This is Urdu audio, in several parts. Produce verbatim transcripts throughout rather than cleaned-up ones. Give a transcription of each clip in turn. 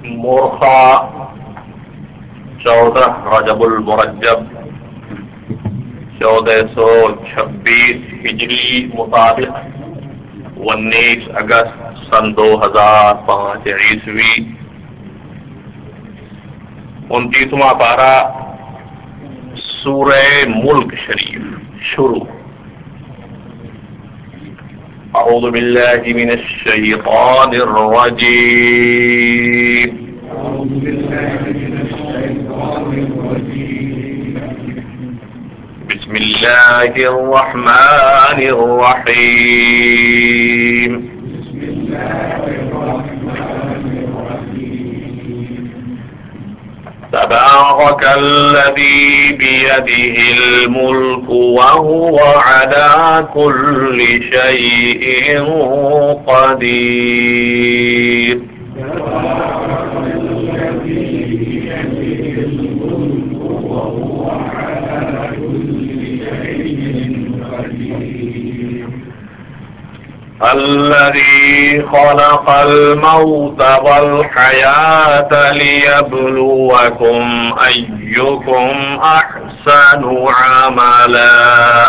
मोरखा चौदह रजबुल मुरज्जब चौदह सौ छब्बीस हिजरी मुताबिक उन्नीस अगस्त सन दो हजार पाँच ईस्वी। उनतीसवां पारा सूरह मुल्क शरीफ शुरू। अऊज़ु बिल्लाहि मिनश शैतानिर रजीम। बिस्मिल्लाहिर रहमानिर रहीम। तबारकल्लज़ी बियदिहिल मुल्क वहुव अला कुल्लि शैइन क़दीर। الذي خلق الموت والحياة ليبلوكم أيكم أحسن عملا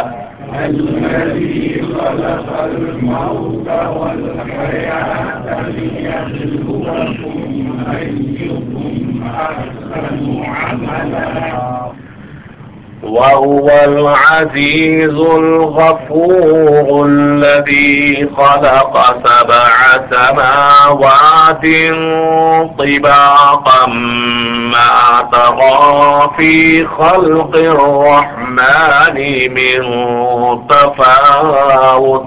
الذي خلق الموت والحياة ليبلوكم أيكم أحسن عملا وهو العزيز الغفور الذي خلق سبع سماوات طباقا ما ترى في خلق الرحمن من تفاوت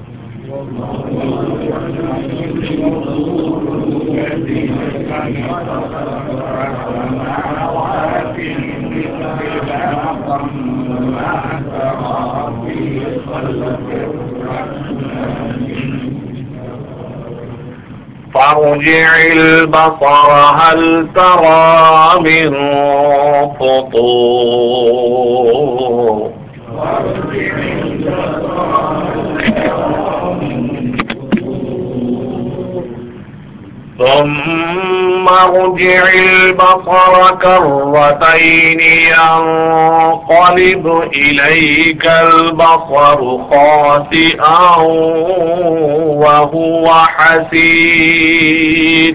فارجع البصر هل ترى من فطور ثم ارجع البصر كرتين ينقلب إليك البصر خاسئا وهو حسير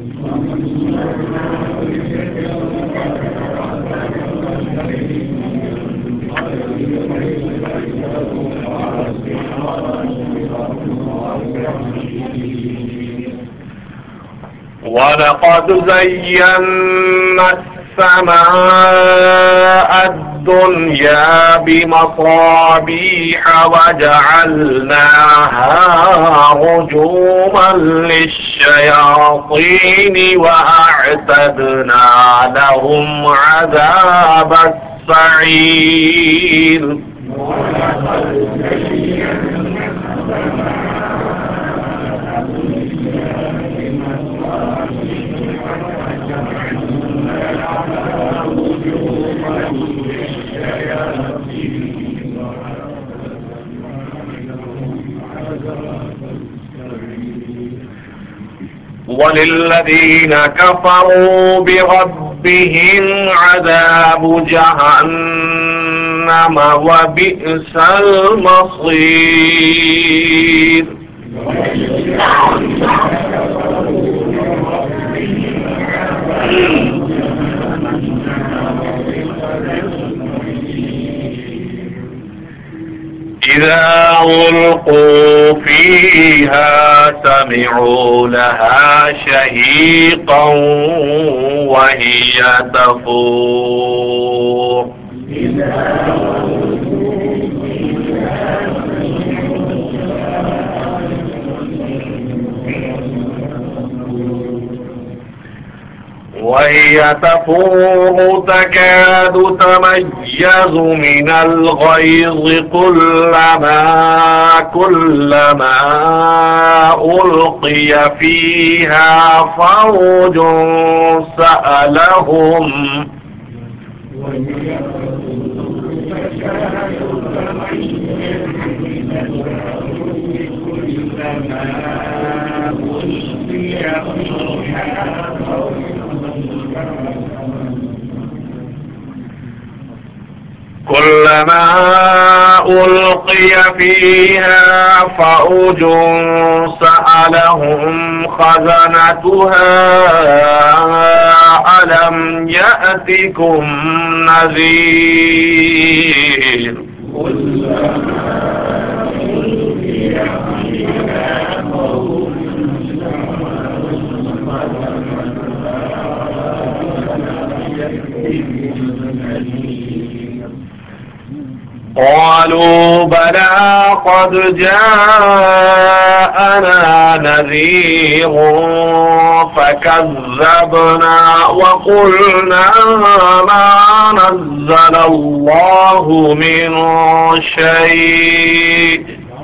ولقد زينا السماء الدنيا بمصابيح وجعلناها رجوما للشياطين وأعتدنا لهم عذاب السعير وللذين كفروا بربهم عذاب جهنم وبئس المصير إذا ألقوا فيها سمعوا لها شهيقا وهي تفور وهي تفور تكاد تميز من الغيظ كلما كلما ألقي فيها فوج سألهم كلما ألقي فيها فوج سألهم خزنتها ألم يأتكم نذير قالوا بلى قد جاءنا نذير فكذبنا وقلنا ما نزل الله من شيء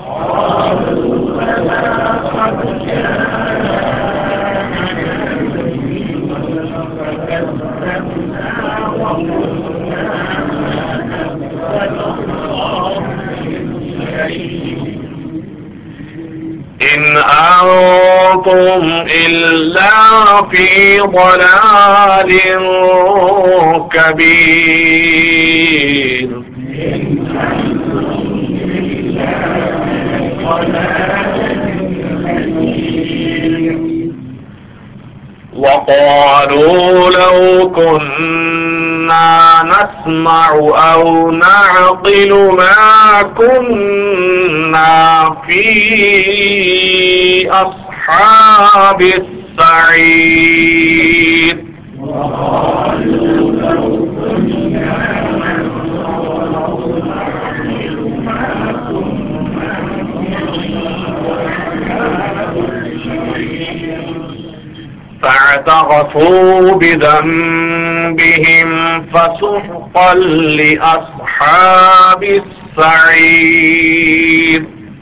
إن أنتم إلا في ضلال كبير وقالوا لو كنا نسمع أو نعقل ما كنا في أصحاب السعير فاعترفوا بذنبهم فسحقا لأصحاب السعير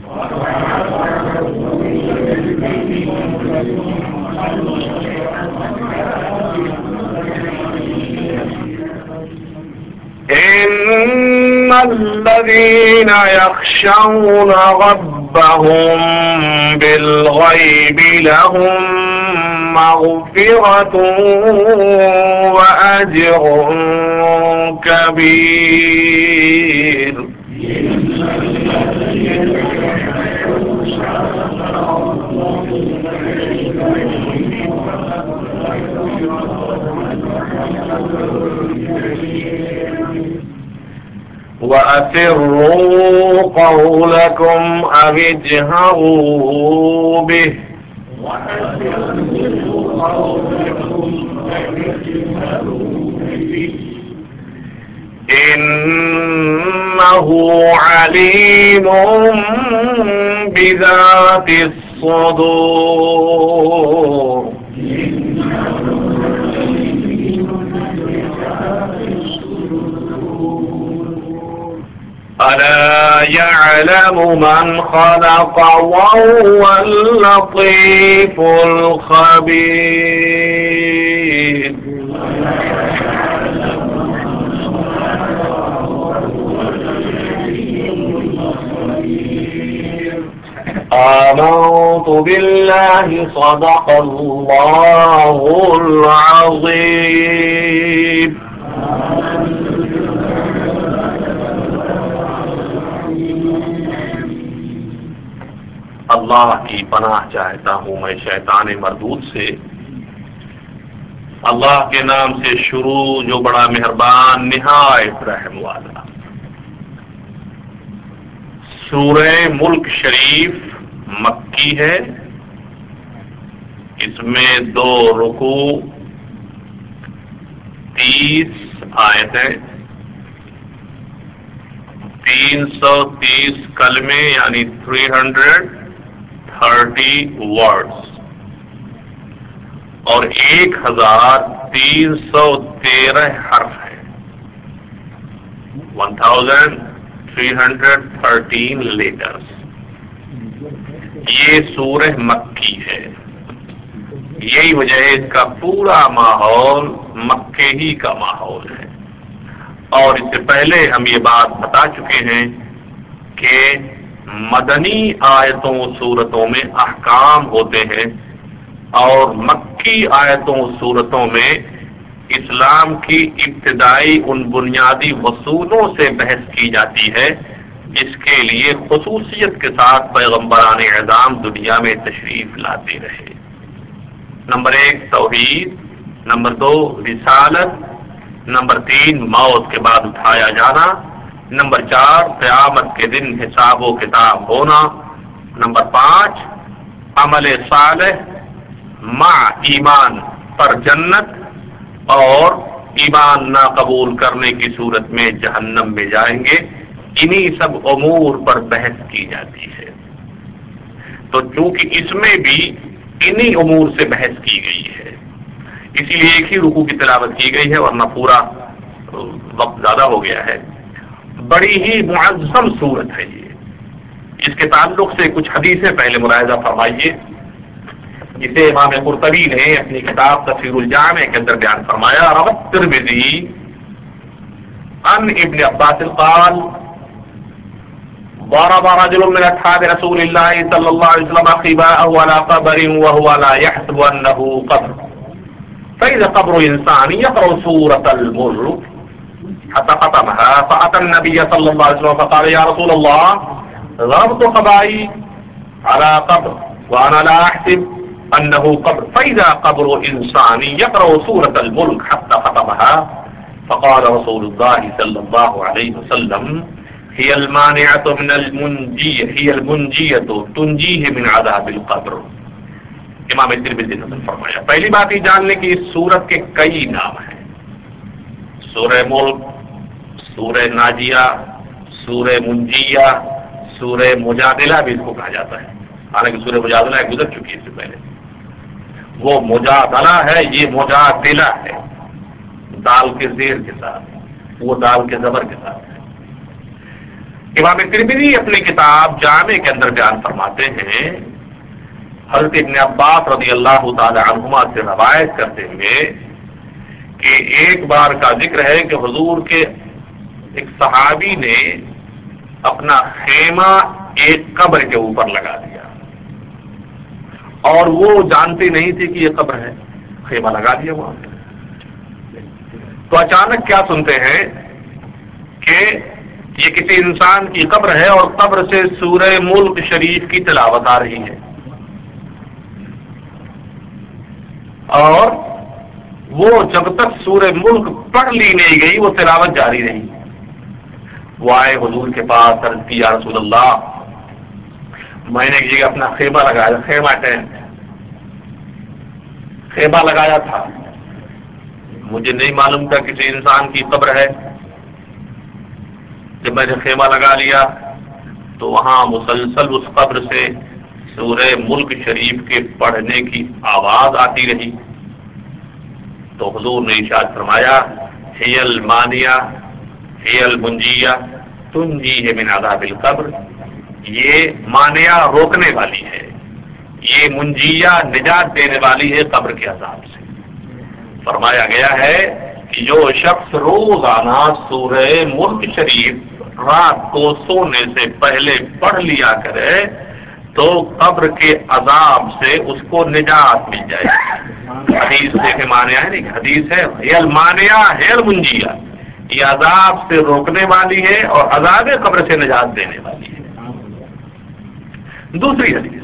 إن الذين يخشون ربهم بالغيب لهم مغفرة وأجر كبير وأسروا قولكم أو اجهروا به إنه عليم بذات الصدور ألا يعلم من خلق وهو اللطيف الخبير آمنت بالله صدق الله العظيم. اللہ کی پناہ چاہتا ہوں میں شیطان مردود سے. اللہ کے نام سے شروع جو بڑا مہربان نہایت رحم والا. سورہ ملک شریف مکی ہے. اس میں دو رکوع، تیس آیتیں، تین سو تیس کلمے یعنی تھری ہنڈریڈ تھرٹی ورڈز اور ایک ہزار تین سو تیرہ حرف ہے. One thousand three hundred thirteen letters. یہ سورہ مکی ہے. یہی وجہ ہے اس کا پورا ماحول مکے ہی کا ماحول ہے. اور اس سے پہلے ہم یہ بات بتا چکے ہیں کہ مدنی آیتوں صورتوں میں احکام ہوتے ہیں اور مکی آیتوں صورتوں میں اسلام کی ابتدائی ان بنیادی اصولوں سے بحث کی جاتی ہے جس کے لیے خصوصیت کے ساتھ پیغمبران اعظام دنیا میں تشریف لاتے رہے۔ نمبر ایک توحید، نمبر دو رسالت، نمبر تین موت کے بعد اٹھایا جانا، نمبر چار قیامت کے دن حساب و کتاب ہونا، نمبر پانچ عمل صالح مع ایمان پر جنت اور ایمان نہ قبول کرنے کی صورت میں جہنم میں جائیں گے۔ انہی سب امور پر بحث کی جاتی ہے۔ تو چونکہ اس میں بھی انہی امور سے بحث کی گئی ہے، اسی لیے ایک ہی رکوع کی تلاوت کی گئی ہے، ورنہ پورا وقت زیادہ ہو گیا ہے۔ بڑی ہی معظم صورت ہے یہ۔ اس کے تعلق سے کچھ حدیثیں پہلے ملاحظہ فرمائیے، جسے امام قرطبی نے اپنی کتاب تفسیر الجامع کے اندر بیان فرمایا۔ روى الترمذی عن ابن عباس قال ضرب رجل من اصحاب رسول الله صلى الله عليه وسلم خباءه على قبر وهو لا يحسب انه قبر، فاذا قبر انسان يقرأ سورة الملك حتى ختمها، فاتى النبي صلى الله عليه وسلم فقال يا رسول الله ضربت خبائي على قبر وانا لا احسب انه قبر، فاذا قبر انسان يقرأ سورة الملك حتى ختمها، فقال رسول الله صلى الله عليه وسلم هي المانعة من المنجية هي المنجية تنجيه من عذاب القبر۔ امام ترمذی نے فرمایا، پہلی بات یہ جان لیں کہ اس سورت کے کئی نام ہیں۔ سورہ ملک، سورہ ناجیہ، سورہ منجیہ، سورہ مجادلہ بھی اس کو کہا جاتا ہے، حالانکہ سورہ مجادلہ گزر چکی ہے اس سے پہلے۔ وہ مجادلہ ہے، یہ مجادلہ ہے، دال کے زیر کے ساتھ، وہ دال کے زبر کے ساتھ ہے۔ امام ترمذی اپنی کتاب جامع کے اندر بیان فرماتے ہیں، حضرت ابن عباس رضی اللہ تعالی عنہما سے روایت کرتے ہوئے کہ ایک بار کا ذکر ہے کہ حضور کے ایک صحابی نے اپنا خیمہ ایک قبر کے اوپر لگا دیا، اور وہ جانتے نہیں تھے کہ یہ قبر ہے، خیمہ لگا دیا وہاں پہ۔ تو اچانک کیا سنتے ہیں کہ یہ کسی انسان کی قبر ہے اور قبر سے سورہ ملک شریف کی تلاوت آ رہی ہے، اور وہ جب تک سورہ ملک پڑھ لی نہیں گئی وہ تلاوت جاری رہی۔ وہ آئے حضور کے پاس، عرض کی یا رسول اللہ میں نے ایک جگہ اپنا خیمہ لگایا، خیمہ ٹینٹ خیمہ لگایا تھا، مجھے نہیں معلوم تھا کسی انسان کی قبر ہے۔ جب میں نے خیمہ لگا لیا تو وہاں مسلسل اس قبر سے سورہ ملک شریف کے پڑھنے کی آواز آتی رہی۔ تو حضور نے ارشاد فرمایا ہی المانیہ ہی المنجیہ تنجیہ من عذاب القبر، یہ مانیہ روکنے والی ہے، یہ منجیہ نجات دینے والی ہے قبر کے عذاب سے۔ فرمایا گیا ہے کہ جو شخص روزانہ سورہ ملک شریف رات کو سونے سے پہلے پڑھ لیا کرے تو قبر کے عذاب سے اس کو نجات مل جائے گی۔ حدیث دیکھے مانیہ ہے نہیں، حدیث ہے یہ المانیہ ہے المنجیہ، یہ عذاب سے روکنے والی ہے اور عذاب قبر سے نجات دینے والی ہے۔ دوسری حدیث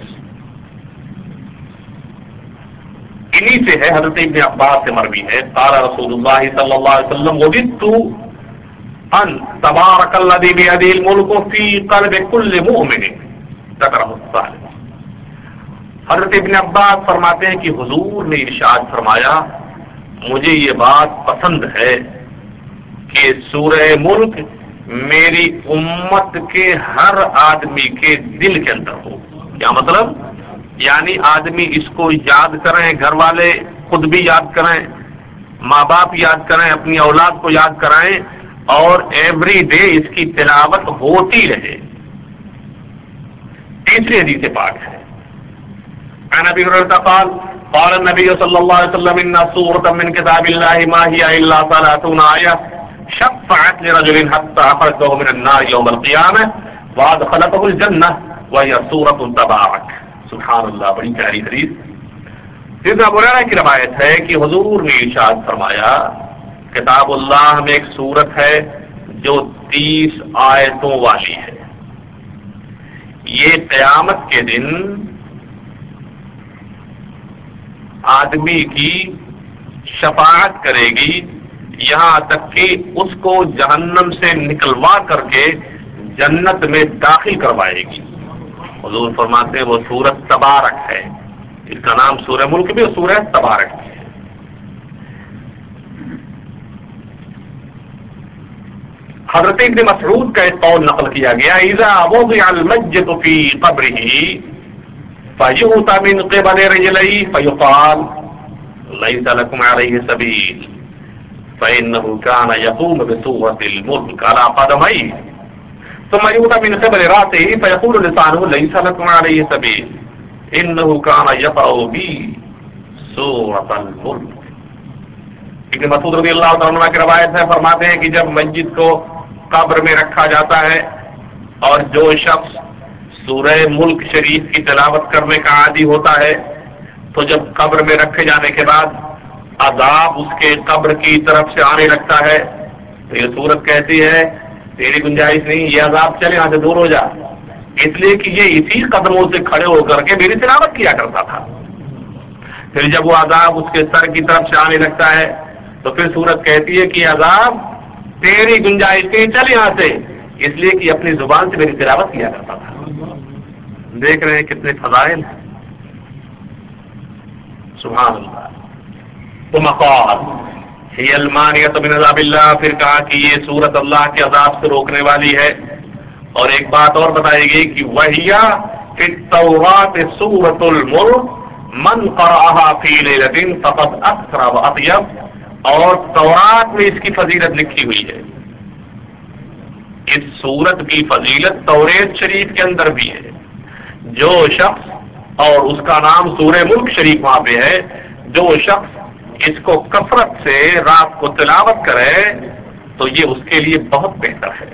انہی سے ہے، حضرت ابن عباس سے مروی ہے، قال رسول اللہ صلی اللہ علیہ وسلم وجدت ان تبارک الذی بیدہ الملک فی قلب کل مؤمن ذکرہ الصالح۔ حضرت ابن عباس فرماتے ہیں کہ حضور نے ارشاد فرمایا مجھے یہ بات پسند ہے کہ سورہ ملک میری امت کے ہر آدمی کے دل کے اندر ہو۔ کیا مطلب؟ یعنی آدمی اس کو یاد کریں، گھر والے خود بھی یاد کریں، ماں باپ یاد کریں، اپنی اولاد کو یاد کرائیں، اور ایوری ڈے اس کی تلاوت ہوتی رہے۔ تیسری حدیث پاک ہے، عن ابی ہریرہ قال قال النبی صلی اللہ علیہ وسلم ان سورۃ من کتاب اللہ ما هي الا ثلاثون آیہ شفعت لرجل حتى اخرجته من النار يوم القیامہ وادخلته الجنہ وهي سورۃ تبارک۔ سبحان اللہ، بڑی پیاری حدیث۔ سیدنا ابو ہریرہ کی روایت ہے کہ حضور نے ارشاد فرمایا کتاب اللہ میں ایک سورت ہے جو تیس آیتوں والی ہے، یہ قیامت کے دن آدمی کی شفاعت کرے گی، یہاں تک کہ اس کو جہنم سے نکلوا کر کے جنت میں داخل کروائے گی۔ حضور فرماتے ہیں وہ سورت تبارک ہے، اس کا نام سورہ ملک بھی اور سورہ تبارک بھی ہے۔ حضرت ابن مسعود کا ایک قول نقل کیا گیا اذا وضع المجد فی قبرہ فیؤتی من قبل رجلیہ فیقال لیس لکم علیہ سبیل فإنه كان يقوم بسورة الملك على قدميه ثم يؤتى من قبل رأسه فيقول لسانه ليس لكم عليه سبيل إنه كان يقرأ بي سورة الملك۔ ابن مسعود رضی اللہ عنہ کی روایت ہے، فرماتے ہیں کہ جب مسجد کو قبر میں رکھا جاتا ہے اور جو شخص سورہ ملک شریف کی تلاوت کرنے کا عادی ہوتا ہے تو جب قبر میں رکھے جانے کے بعد عذاب اس کے قبر کی طرف سے آنے لگتا ہے تو یہ سورت کہتی ہے تیری گنجائش نہیں، یہ عذاب چلے یہاں سے دور ہو جا، اس لیے کہ یہ اسی قدموں سے کھڑے ہو کر کے میری تلاوت کیا کرتا تھا۔ پھر جب وہ عذاب اس کے سر کی طرف سے آنے لگتا ہے تو پھر سورت کہتی ہے کہ عذاب تیری گنجائش نہیں، چل یہاں سے، اس لیے کہ اپنی زبان سے میری تلاوت کیا کرتا تھا۔ دیکھ رہے ہیں کتنے فضائل ہیں، سبحان اللہ۔ ثم قال هي المانعة من عذاب اللہ، پھر کہا کہ یہ سورت اللہ کے عذاب سے روکنے والی ہے۔ اور ایک بات اور بتائی گئی کہ وَهِيَ فِي التَّوْرَاةِ سُورَةُ الْمُلْكِ مَنْ قَرَأَهَا فِي لَيْلَةٍ فَقَدْ أَسْرَى وَأَطْيَبَ، اور تورات میں اس کی فضیلت لکھی ہوئی ہے۔ اس سورت کی فضیلت توریت شریف کے اندر بھی ہے۔ جو شخص، اور اس کا نام سورہ ملک شریف وہاں پہ ہے، جو شخص اس کو کثرت سے رات کو تلاوت کرے تو یہ اس کے لیے بہت بہتر ہے۔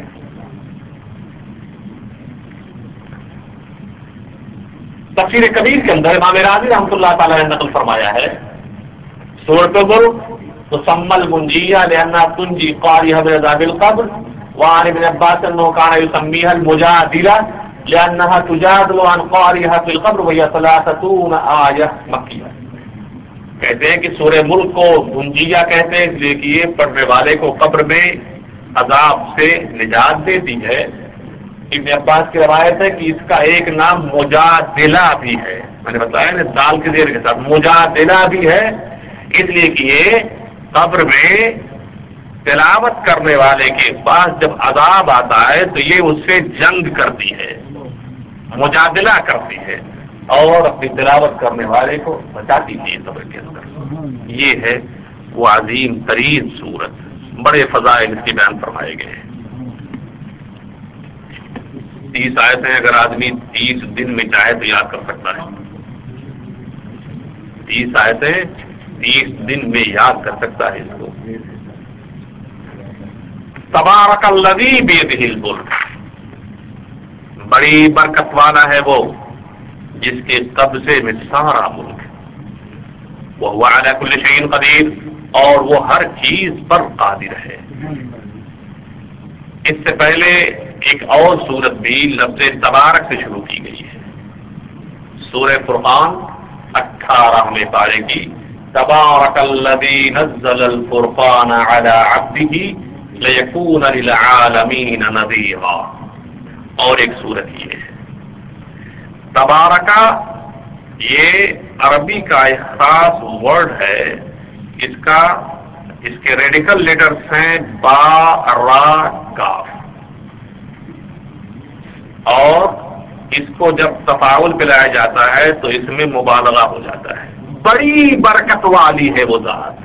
تفسیر کبیر کے اندر امام راضی رحمۃ اللہ تعالی نے نقل فرمایا ہے سورۃ الملک تسمى المنجیہ لأنها تنجی قاریها من عذاب القبر، وعن ابن عباس انه كان يسميها المجادلة لأنها تجادل عن قاریها في القبر وهي ثلاثون آیہ مکیہ۔ کہتے ہیں کہ سورہ ملک کو منجیہ کہتے ہیں اس لیے کہ یہ پڑھنے والے کو قبر میں عذاب سے نجات دیتی ہے۔ ابن عباس کی روایت ہے کہ اس کا ایک نام مجادلہ بھی ہے، میں نے بتایا نا دال کے زیر کے ساتھ مجادلہ بھی ہے، اس لیے کہ یہ قبر میں تلاوت کرنے والے کے پاس جب عذاب آتا ہے تو یہ اس سے جنگ کرتی ہے، مجادلہ کرتی ہے اور اپنی تلاوت کرنے والے کو بچاتی تھی قبر کے اندر۔ یہ ہے وہ عظیم ترین سورت، بڑے فضائل اس کے بیان فرمائے گئے ہیں۔ تیس آیتیں اگر آدمی تیس دن میں چاہے تو یاد کر سکتا ہے، تیس آیتیں تیس دن میں یاد کر سکتا ہے اس کو۔ تبارک الذی بیدہ الملک، بڑی برکت والا ہے وہ جس کے قبضے میں سارا ملک ہے، وہو علی کل شیء قدیر، اور وہ ہر چیز پر قادر ہے۔ اس سے پہلے ایک اور سورت بھی لفظ تبارک سے شروع کی گئی ہے، سورہ فرقان اٹھارہویں پارے کی تبارک الذی نزل الفرقان علی عبدہ لیکون للعالمین نذیرا، اور ایک سورت یہ ہے تبارکہ۔ یہ عربی کا ایک خاص ورڈ ہے، اس کا اس کے ریڈیکل لیٹرز ہیں با را کاف، اور اس کو جب تفاعل پہ لایا جاتا ہے تو اس میں مبالغہ ہو جاتا ہے۔ بڑی برکت والی ہے وہ ذات،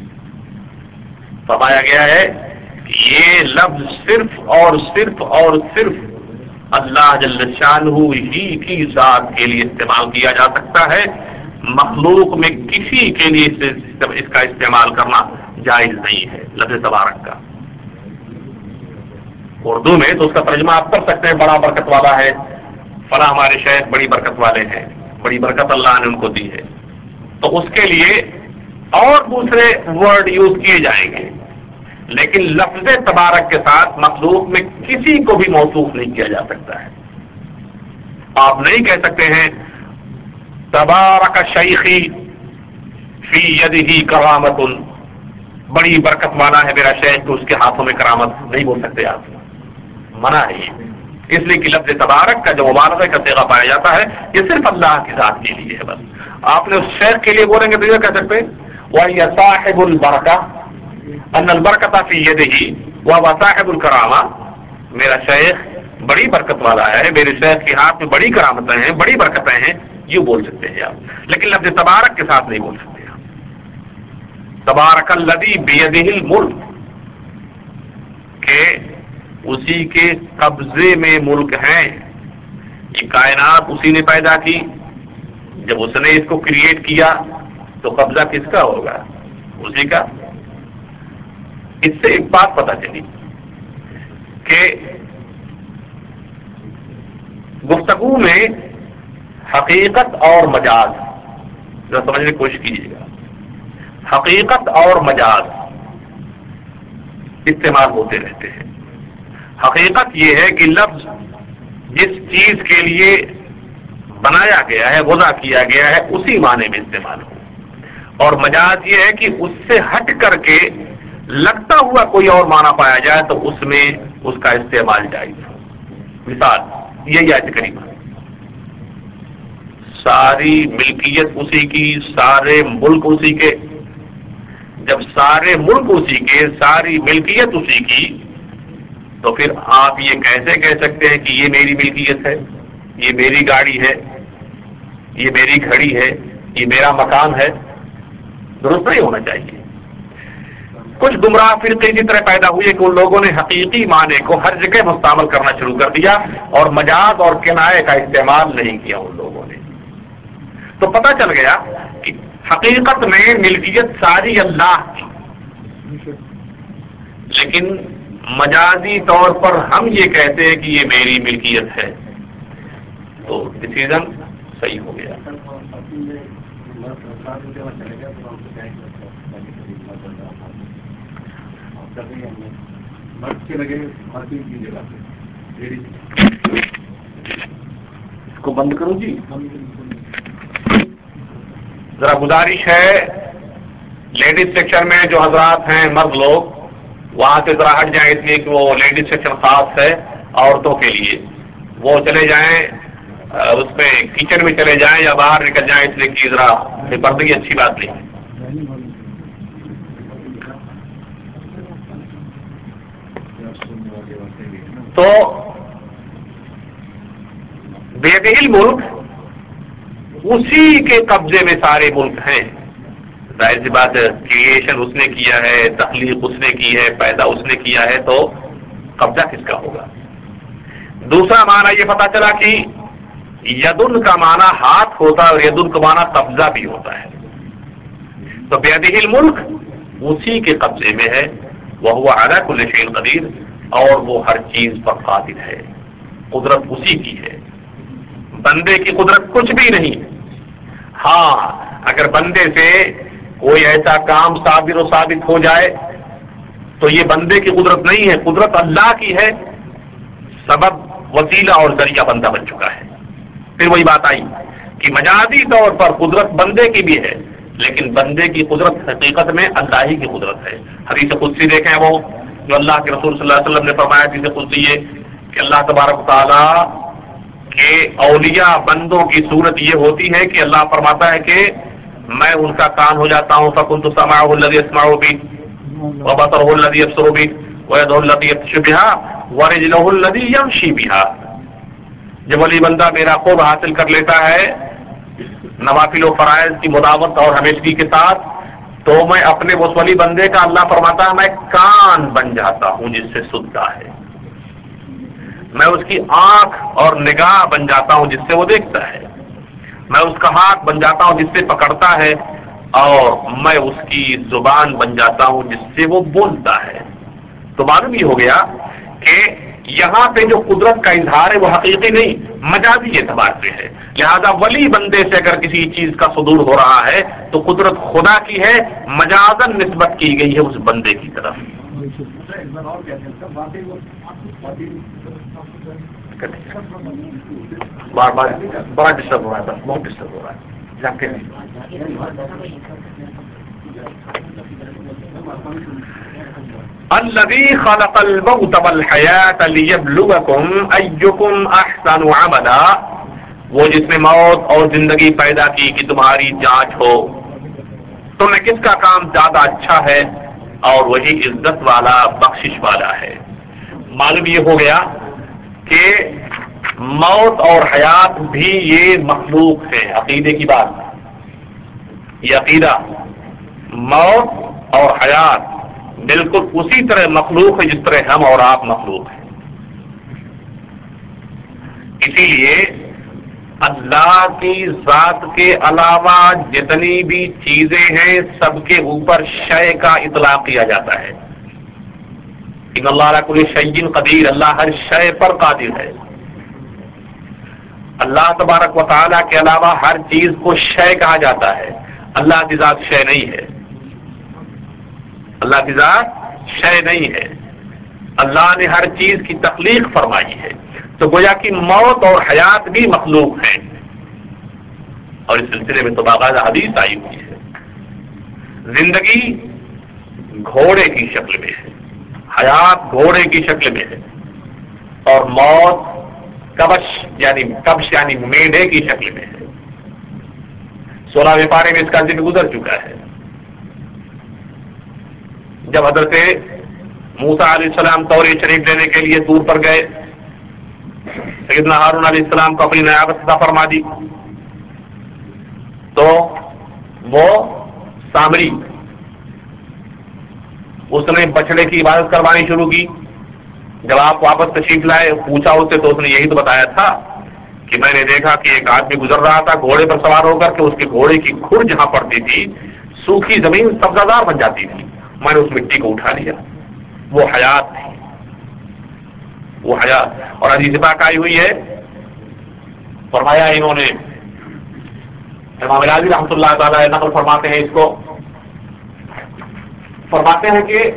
فرمایا گیا ہے کہ یہ لفظ صرف اور صرف اور صرف اللہ جل شانہ ہی کی ذات کے لیے استعمال کیا جا سکتا ہے، مخلوق میں کسی کے لیے اس کا استعمال کرنا جائز نہیں ہے لفظ تبارک کا۔ اردو میں تو اس کا ترجمہ آپ کر سکتے ہیں بڑا برکت والا ہے، فلاں ہمارے شیخ بڑی برکت والے ہیں، بڑی برکت اللہ نے ان کو دی ہے، تو اس کے لیے اور دوسرے ورڈ یوز کیے جائیں گے، لیکن لفظ تبارک کے ساتھ مخلوق میں کسی کو بھی موصوف نہیں کیا جا سکتا ہے۔ آپ نہیں کہہ سکتے ہیں تبارک شیخی فی یدہ کرامت، بڑی برکت والا ہے میرا شیخ تو اس کے ہاتھوں میں کرامت، نہیں بول سکتے آپ، منع ہے یہ، اس لیے کہ لفظ تبارک کا جو مبالغے کا صیغہ پایا جاتا ہے یہ صرف اللہ کی ذات کے لیے ہے۔ بس آپ نے اس شیخ کے لیے بولیں گے تو یہ کہہ سکتے وَهِيَ صَاحِبُ الْبَرَكَةِ أَنَّ الْبَرَكَةَ فِي يَدِهِ وَهُوَ صَاحِبُ الْكَرَامَةِ، میرا شیخ بڑی برکت والا ہے، میرے شیخ کے ہاتھ میں بڑی کرامتیں ہیں، بڑی برکتیں ہیں، یہ بول سکتے ہیں آپ، لیکن لفظ تبارک کے ساتھ نہیں بول سکتے آپ۔ تبارک الذی بیدہ الملک، کہ اسی کے قبضے میں ملک ہیں، یہ کائنات اسی نے پیدا کی، جب اس نے اس کو کریٹ کیا تو قبضہ کس کا ہوگا؟ اسی کا۔ اس سے ایک بات پتہ چلی کہ گفتگو میں حقیقت اور مجاز، ذرا سمجھنے کی کوشش کیجیے گا، حقیقت اور مجاز استعمال ہوتے رہتے ہیں۔ حقیقت یہ ہے کہ لفظ جس چیز کے لیے بنایا گیا ہے، وضع کیا گیا ہے، اسی معنی میں استعمال ہو، اور مجاز یہ ہے کہ اس سے ہٹ کر کے لگتا ہوا کوئی اور معنی پایا جائے تو اس میں اس کا استعمال جائز ہو۔ مثال یہی آیت کریمہ، ساری ملکیت اسی کی، سارے ملک اسی کے، جب سارے ملک اسی کے، ساری ملکیت اسی کی، تو پھر آپ یہ کیسے کہہ سکتے ہیں کہ یہ میری ملکیت ہے، یہ میری گاڑی ہے، یہ میری گھڑی ہے، یہ میرا مکان ہے؟ درست نہیں ہونا چاہیے۔ کچھ گمراہ فرقے کی طرح پیدا ہوئے کہ ان لوگوں نے حقیقی معنی کو ہر جگہ مستعمل کرنا شروع کر دیا اور مجاز اور کنایے کا استعمال نہیں کیا ان لوگوں نے، تو پتہ چل گیا کہ حقیقت میں ملکیت ساری اللہ کی، لیکن مجازی طور پر ہم یہ کہتے ہیں کہ یہ میری ملکیت ہے، تو ڈسیزن صحیح ہو گیا۔ اس کو بند کرو جی، ذرا گزارش ہے لیڈیز سیکشن میں جو حضرات ہیں مرد لوگ وہاں سے ذرا ہٹ جائیں، اس لیے کہ وہ لیڈیز سیکشن خاص ہے عورتوں کے لیے، وہ چلے جائیں اس میں کچن میں چلے جائیں یا باہر نکل جائیں، اس لیے کہ ذرا بے پردگی اچھی بات نہیں ہے۔ تو بیدہ الملک، اسی کے قبضے میں سارے ملک ہیں، ظاہر سی بات ہے، کریشن اس نے کیا ہے، تخلیق اس نے کی ہے، پیدا اس نے کیا ہے، تو قبضہ کس کا ہوگا؟ دوسرا معنی یہ پتا چلا کہ یدن کا معنی ہاتھ ہوتا ہے اور یدن کا معنی قبضہ بھی ہوتا ہے، تو بیدہ الملک اسی کے قبضے میں ہے، وہو علی کل شیء قدیر، اور وہ ہر چیز پر قادر ہے، قدرت اسی کی ہے، بندے کی قدرت کچھ بھی نہیں۔ ہاں اگر بندے سے کوئی ایسا کام صابر و ثابت ہو جائے تو یہ بندے کی قدرت نہیں ہے، قدرت اللہ کی ہے، سبب وسیلہ اور ذریعہ بندہ بن چکا ہے۔ پھر وہی بات آئی کہ مجازی طور پر قدرت بندے کی بھی ہے، لیکن بندے کی قدرت حقیقت میں اللہ ہی کی قدرت ہے۔ حدیث قدسی دیکھیں وہ جو اللہ کے رسول صلی اللہ علیہ وسلم نے فرمایا، حدیث قدسی یہ کہ اللہ تبارک و تعالیٰ کے اولیاء بندوں کی صورت یہ ہوتی ہے کہ اللہ فرماتا ہے کہ میں ان کا کان ہو جاتا ہوں، فَكُنْتُ سَمْعَهُ الَّذِي يَسْمَعُ بِهِ وَبَصَرَهُ الَّذِي يَبْصُرُ بِهِ وَيَدَهُ الَّتِي يَبْطِشُ بِهَا وَرِجْلُهُ الَّذِي يَمْشِي بِهَا۔ جب ولی بندہ میرا قرب حاصل کر لیتا ہے نوافل و فرائض کی مداوت اور ہمیشگی کے ساتھ، تو میں اپنے اس ولی بندے کا، اللہ فرماتا ہے، میں کان بن جاتا ہوں جس سے سنتا ہے، میں اس کی آنکھ اور نگاہ بن جاتا ہوں جس سے وہ دیکھتا ہے، میں اس کا ہاتھ بن جاتا ہوں جس سے پکڑتا ہے، اور میں اس کی زبان بن جاتا ہوں جس سے وہ بولتا ہے۔ تو معلوم یہ ہو گیا کہ یہاں پہ جو قدرت کا اظہار ہے وہ حقیقی نہیں، مجازی اعتبار سے ہے. لہذا ولی بندے سے اگر کسی چیز کا صدور ہو رہا ہے تو قدرت خدا کی ہے، مجازن نسبت کی گئی ہے اس بندے کی طرف. بار بار بڑا ڈسٹرب ہو رہا ہے، بس بہت ڈسٹرب ہو رہا ہے. الذی خلق الموت والحیاۃ لیبلوکم ایکم احسن عملا، وہ جس نے موت اور زندگی پیدا کی کہ تمہاری جانچ ہو تمہیں کس کا کام زیادہ اچھا ہے، اور وہی عزت والا بخشش والا ہے. معلوم یہ ہو گیا کہ موت اور حیات بھی یہ مخلوق ہے. عقیدے کی بات، یہ عقیدہ موت اور حیات بالکل اسی طرح مخلوق ہے جس طرح ہم اور آپ مخلوق ہیں. اسی لیے اللہ کی ذات کے علاوہ جتنی بھی چیزیں ہیں سب کے اوپر شے کا اطلاق کیا جاتا ہے. ان اللہ علی کل شیء قدیر، اللہ ہر شے پر قادر ہے. اللہ تبارک و تعالیٰ کے علاوہ ہر چیز کو شے کہا جاتا ہے. اللہ کی ذات شے نہیں ہے، اللہ کی ذات شے نہیں ہے. اللہ نے ہر چیز کی تخلیق فرمائی ہے. تو گویا کہ موت اور حیات بھی مخلوق ہیں، اور اس سلسلے میں تو باقاعدہ حدیث آئی ہوئی ہے. زندگی گھوڑے کی شکل میں ہے، حیات گھوڑے کی شکل میں ہے، اور موت کبش یعنی کبش یعنی میڈے کی شکل میں ہے. سولہویں پارے میں اس کا ذکر گزر چکا ہے. جب حضرت موسیٰ علیہ السلام توریت شریف لینے کے لیے طور پر گئے، سیدنا ہارون علیہ السلام کو اپنی نیابت عطا فرما دی، تو وہ سامری اس نے بچڑے کی عبادت کروانی شروع کی. جب آپ واپس تشریف لائے پوچھا اس سے تو اس نے یہی تو بتایا تھا کہ میں نے دیکھا کہ ایک آدمی گزر رہا تھا گھوڑے پر سوار ہو کر کے، اس کے گھوڑے کی کھر جہاں پڑتی تھی سوکھی زمین سبزہ بن جاتی تھی، میں نے اس مٹی کو اٹھا لیا. وہ حیات تھی، وہ حیات. اور حدیث پاک آئی ہوئی ہے، فرمایا انہوں نے، امام راضی رحمۃ اللہ تعالی نقل فرماتے ہیں، اس کو فرماتے ہیں کہ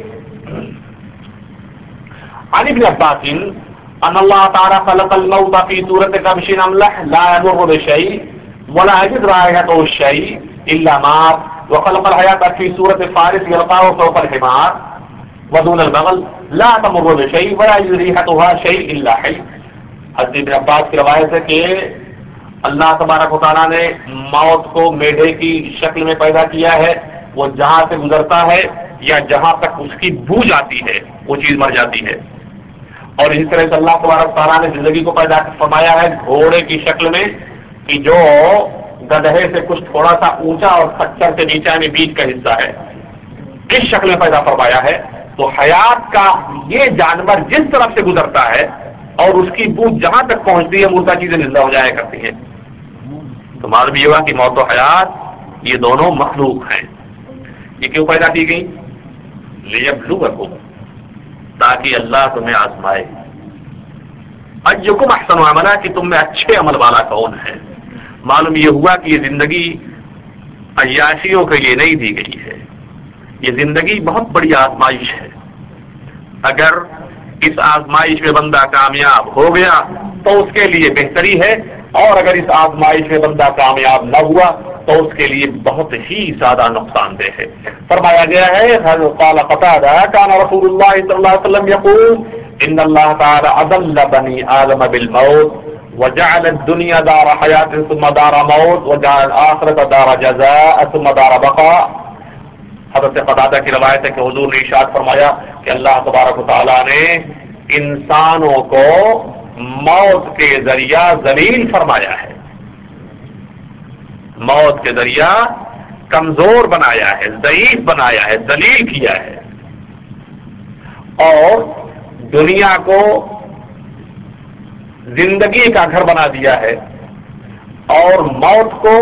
عن ابن عباس ان اللہ تعالی خلق الموت فی صورت کبش املح لا یضر بشیء ولا یجد رائحته الشیء الا مات، وخلق الحیاة فی صورت فارس یلقاه فوق الحمار ودون البغل لا تمر بشیء ولا یجد رائحتها شیء الا حی. حضرت ابن عباس کی روایت ہے کہ اللہ تبارک و تعالیٰ نے موت کو میڈے کی شکل میں پیدا کیا ہے، وہ جہاں سے گزرتا ہے یا جہاں تک اس کی بو جاتی ہے وہ چیز مر جاتی ہے. اور اسی طرح سے اللہ تبارک تعالیٰ نے زندگی کو پیدا فرمایا ہے گھوڑے کی شکل میں، کہ جو گدھے سے کچھ تھوڑا سا اونچا اور کچر سے نیچا میں بیچ کا حصہ ہے، اس شکل میں پیدا فرمایا ہے. تو حیات کا یہ جانور جس طرف سے گزرتا ہے اور اس کی بو جہاں تک پہنچتی ہے مردہ چیزیں زندہ ہو جایا کرتی ہیں. تو معلوم یہ ہوا کہ موت و حیات یہ دونوں مخلوق ہیں. یہ کیوں پیدا کی گئی؟ لیبلوکم، تاکہ اللہ تمہیں آزمائے. ایکم احسن عملا، کہ تم میں اچھے عمل والا کون ہے. معلوم یہ ہوا کہ یہ زندگی عیاشیوں کے لیے نہیں دی گئی ہے، یہ زندگی بہت بڑی آزمائش ہے. اگر اس آزمائش میں بندہ کامیاب ہو گیا تو اس کے لیے بہتری ہے، اور اگر اس آزمائش میں بندہ کامیاب نہ ہوا تو اس کے لیے بہت ہی زیادہ نقصان دہ ہے. فرمایا گیا ہے، قال قتادہ کان رسول اللہ صلی اللہ علیہ وسلم یقول ان اللہ تعالی اذل بنی آدم بالموت وجعل الدنیا دار حیات ثم دار موت وجعل الآخرة دار جزاء ثم دار بقاء. حضرت قتادہ کی روایت ہے کہ حضور نے ارشاد فرمایا کہ اللہ تبارک و تعالیٰ نے انسانوں کو موت کے ذریعہ ذلیل فرمایا ہے، موت کے ذریعہ کمزور بنایا ہے، ضعیف بنایا ہے، ذلیل کیا ہے، اور دنیا کو زندگی کا گھر بنا دیا ہے، اور موت کو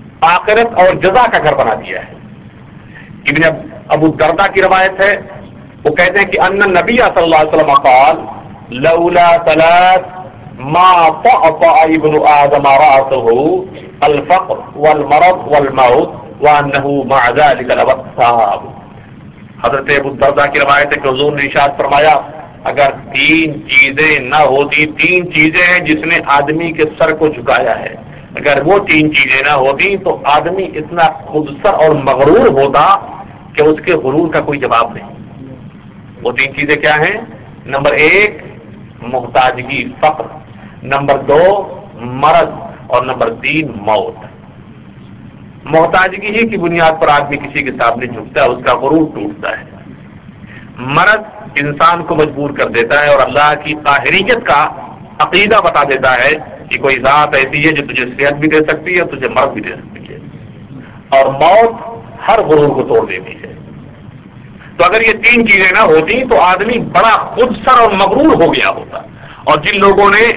آخرت اور جزا کا گھر بنا دیا ہے. ابن ابو الدرداء کی روایت ہے وہ کہتے ہیں کہ ان النبی صلی اللہ علیہ وسلم قال لولا ثلاث ما طأطأ ابن آدم رأسه الفقر والمرض والموت وانه مع ذلك لوقتاب. حضرت ابو الدرداء کی روایت ہے کہ حضور نے ارشاد فرمایا اگر تین چیزیں نہ ہوتی، تین چیزیں ہیں جس نے آدمی کے سر کو جھکایا ہے، اگر وہ تین چیزیں نہ ہوتی تو آدمی اتنا خودسر اور مغرور ہوتا کہ اس کے غرور کا کوئی جواب نہیں. وہ تین چیزیں کیا ہیں؟ نمبر ایک محتاجگی فقر، نمبر دو مرض اور نمبر تین موت. محتاجگی ہی کی بنیاد پر آدمی کسی کے سامنے جھکتا ہے، اس کا غرور ٹوٹتا ہے. مرض انسان کو مجبور کر دیتا ہے اور اللہ کی قاہریت کا عقیدہ بتا دیتا ہے کہ کوئی ذات ایسی ہے جو تجھے صحت بھی دے سکتی ہے اور تجھے مرض بھی دے سکتی ہے. اور موت ہر غرور کو توڑ دیتی ہے. تو اگر یہ تین چیزیں نہ ہوتی تو آدمی بڑا خود سر اور مغرور ہو گیا ہوتا. اور جن لوگوں نے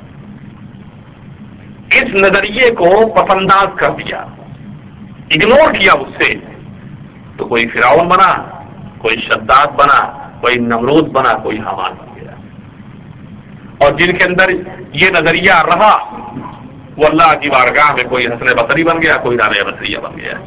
اس نظریے کو پسنداز کر دیا، اگنور کیا اس سے، تو کوئی فرعون بنا، کوئی شداد بنا، کوئی نمرود بنا، کوئی حامان بن گیا. اور جن کے اندر یہ نظریہ رہا وہ اللہ کی بارگاہ میں کوئی حسن بصری بن گیا، کوئی رابعہ بصریہ بن گیا.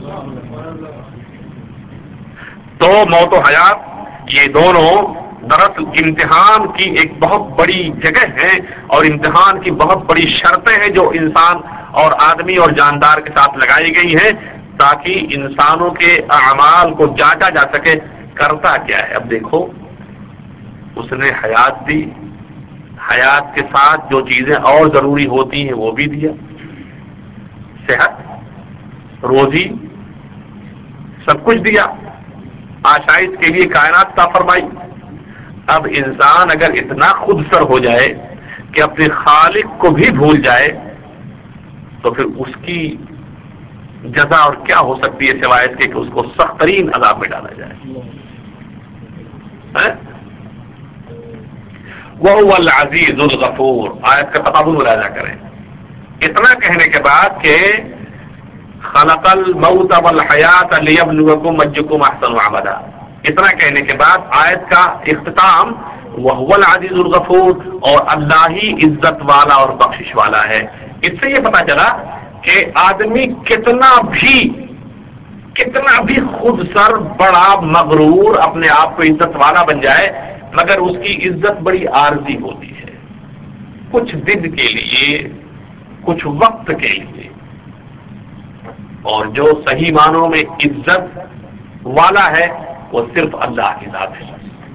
تو موت و حیات یہ دونوں دراصل امتحان کی ایک بہت بڑی جگہ ہے اور امتحان کی بہت بڑی شرطیں ہیں جو انسان اور آدمی اور جاندار کے ساتھ لگائی گئی ہیں تاکہ انسانوں کے اعمال کو جانچا جا سکے کرتا کیا ہے. اب دیکھو اس نے حیات دی، حیات کے ساتھ جو چیزیں اور ضروری ہوتی ہیں وہ بھی دیا، صحت، روزی، سب کچھ دیا، آشائش کے لیے کائنات عطا فرمائی. اب انسان اگر اتنا خود سر ہو جائے کہ اپنے خالق کو بھی بھول جائے تو پھر اس کی جزا اور کیا ہو سکتی ہے سوائے اس کے کہ اس کو سخت ترین عذاب میں ڈالا جائے. وَهُوَ الْعَزِيزُ الْغَفُورُ. آیت کا تقابل ملاحظہ کریں. اتنا کہنے کے بعد کہ خلق الموت والحیات لیبلوکم ایکم احسن عملا، اتنا کہنے کے بعد آیت کا اختتام وَهُوَ الْعَزِيزُ الْغَفُورُ اور اللہ ہی عزت والا اور بخشش والا ہے. اس سے یہ پتا چلا کہ آدمی کتنا بھی کتنا بھی خود سر بڑا مغرور اپنے آپ کو عزت والا بن جائے مگر اس کی عزت بڑی عارضی ہوتی ہے، کچھ دن کے لیے، کچھ وقت کے لیے. اور جو صحیح معنوں میں عزت والا ہے وہ صرف اللہ کی ذات ہے.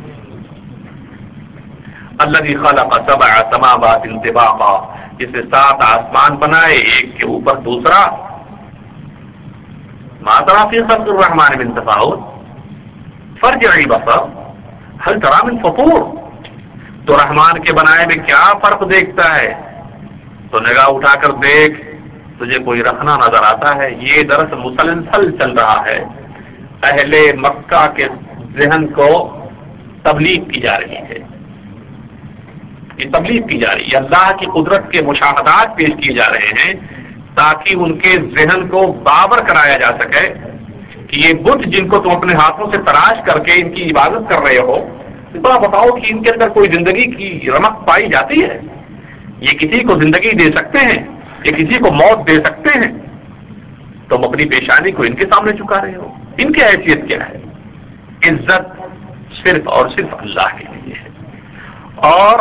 الذی خلق سبع سماوات طباقا، جس نے سات آسمان بنائے ایک کے اوپر دوسرا. ما تری فی خلق الرحمن من تفاوت فارجع البصر هل تری من فطور. تو رحمان کے بنائے میں کیا فرق دیکھتا ہے؟ تو نگاہ اٹھا کر دیکھ، تجھے کوئی رکھنا نظر آتا ہے؟ یہ دراصل مسلسل چل رہا ہے. اہل مکہ کے ذہن کو تبلیغ کی جا رہی ہے، یہ تبلیغ کی جا رہی ہے. اللہ کی قدرت کے مشاہدات پیش کیے جا رہے ہیں تاکہ ان کے ذہن کو باور کرایا جا سکے کہ یہ بت جن کو تم اپنے ہاتھوں سے تراش کر کے ان کی عبادت کر رہے ہو، بڑا بتاؤ کہ ان کے اندر کوئی زندگی کی رمق پائی جاتی ہے؟ یہ کسی کو زندگی دے سکتے ہیں، یہ کسی کو موت دے سکتے ہیں؟ تم اپنی پیشانی کو ان کے سامنے چکا رہے ہو. ان کی حیثیت کیا ہے؟ عزت صرف اور صرف اللہ کے لیے ہے. اور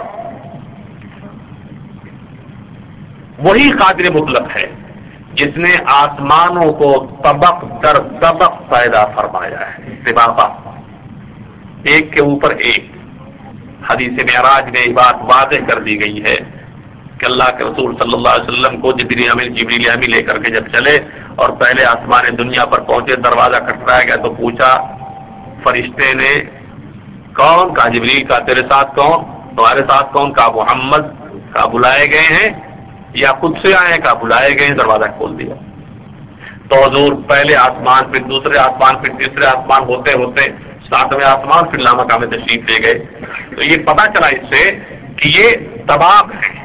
وہی قادر مطلق ہے جس نے آسمانوں کو طبق در طبق پیدا فرمایا ہے، طباقہ، ایک کے اوپر ایک. حدیث معراج میں یہ بات واضح کر دی گئی ہے کہ اللہ کے رسول صلی اللہ علیہ وسلم کو جبریل امین جبریل امین لے کر کے جب چلے اور پہلے آسمان دنیا پر پہنچے، دروازہ کھٹکھٹایا گیا تو پوچھا فرشتے نے، کون؟ کہا جبریل. کا تیرے ساتھ کون؟ تمہارے ساتھ کون؟ کہا محمد. کہا بلائے گئے ہیں یا خود سے آئے ہیں؟ کہا بلائے گئے ہیں. دروازہ کھول دیا تو حضور پہلے آسمان، پھر دوسرے آسمان، پھر تیسرے آسمان، ہوتے ہوتے ساتویں آسمان، پھر لامکہ میں تشریف لے گئے. تو یہ پتا چلا اس سے کہ یہ طباق ہے،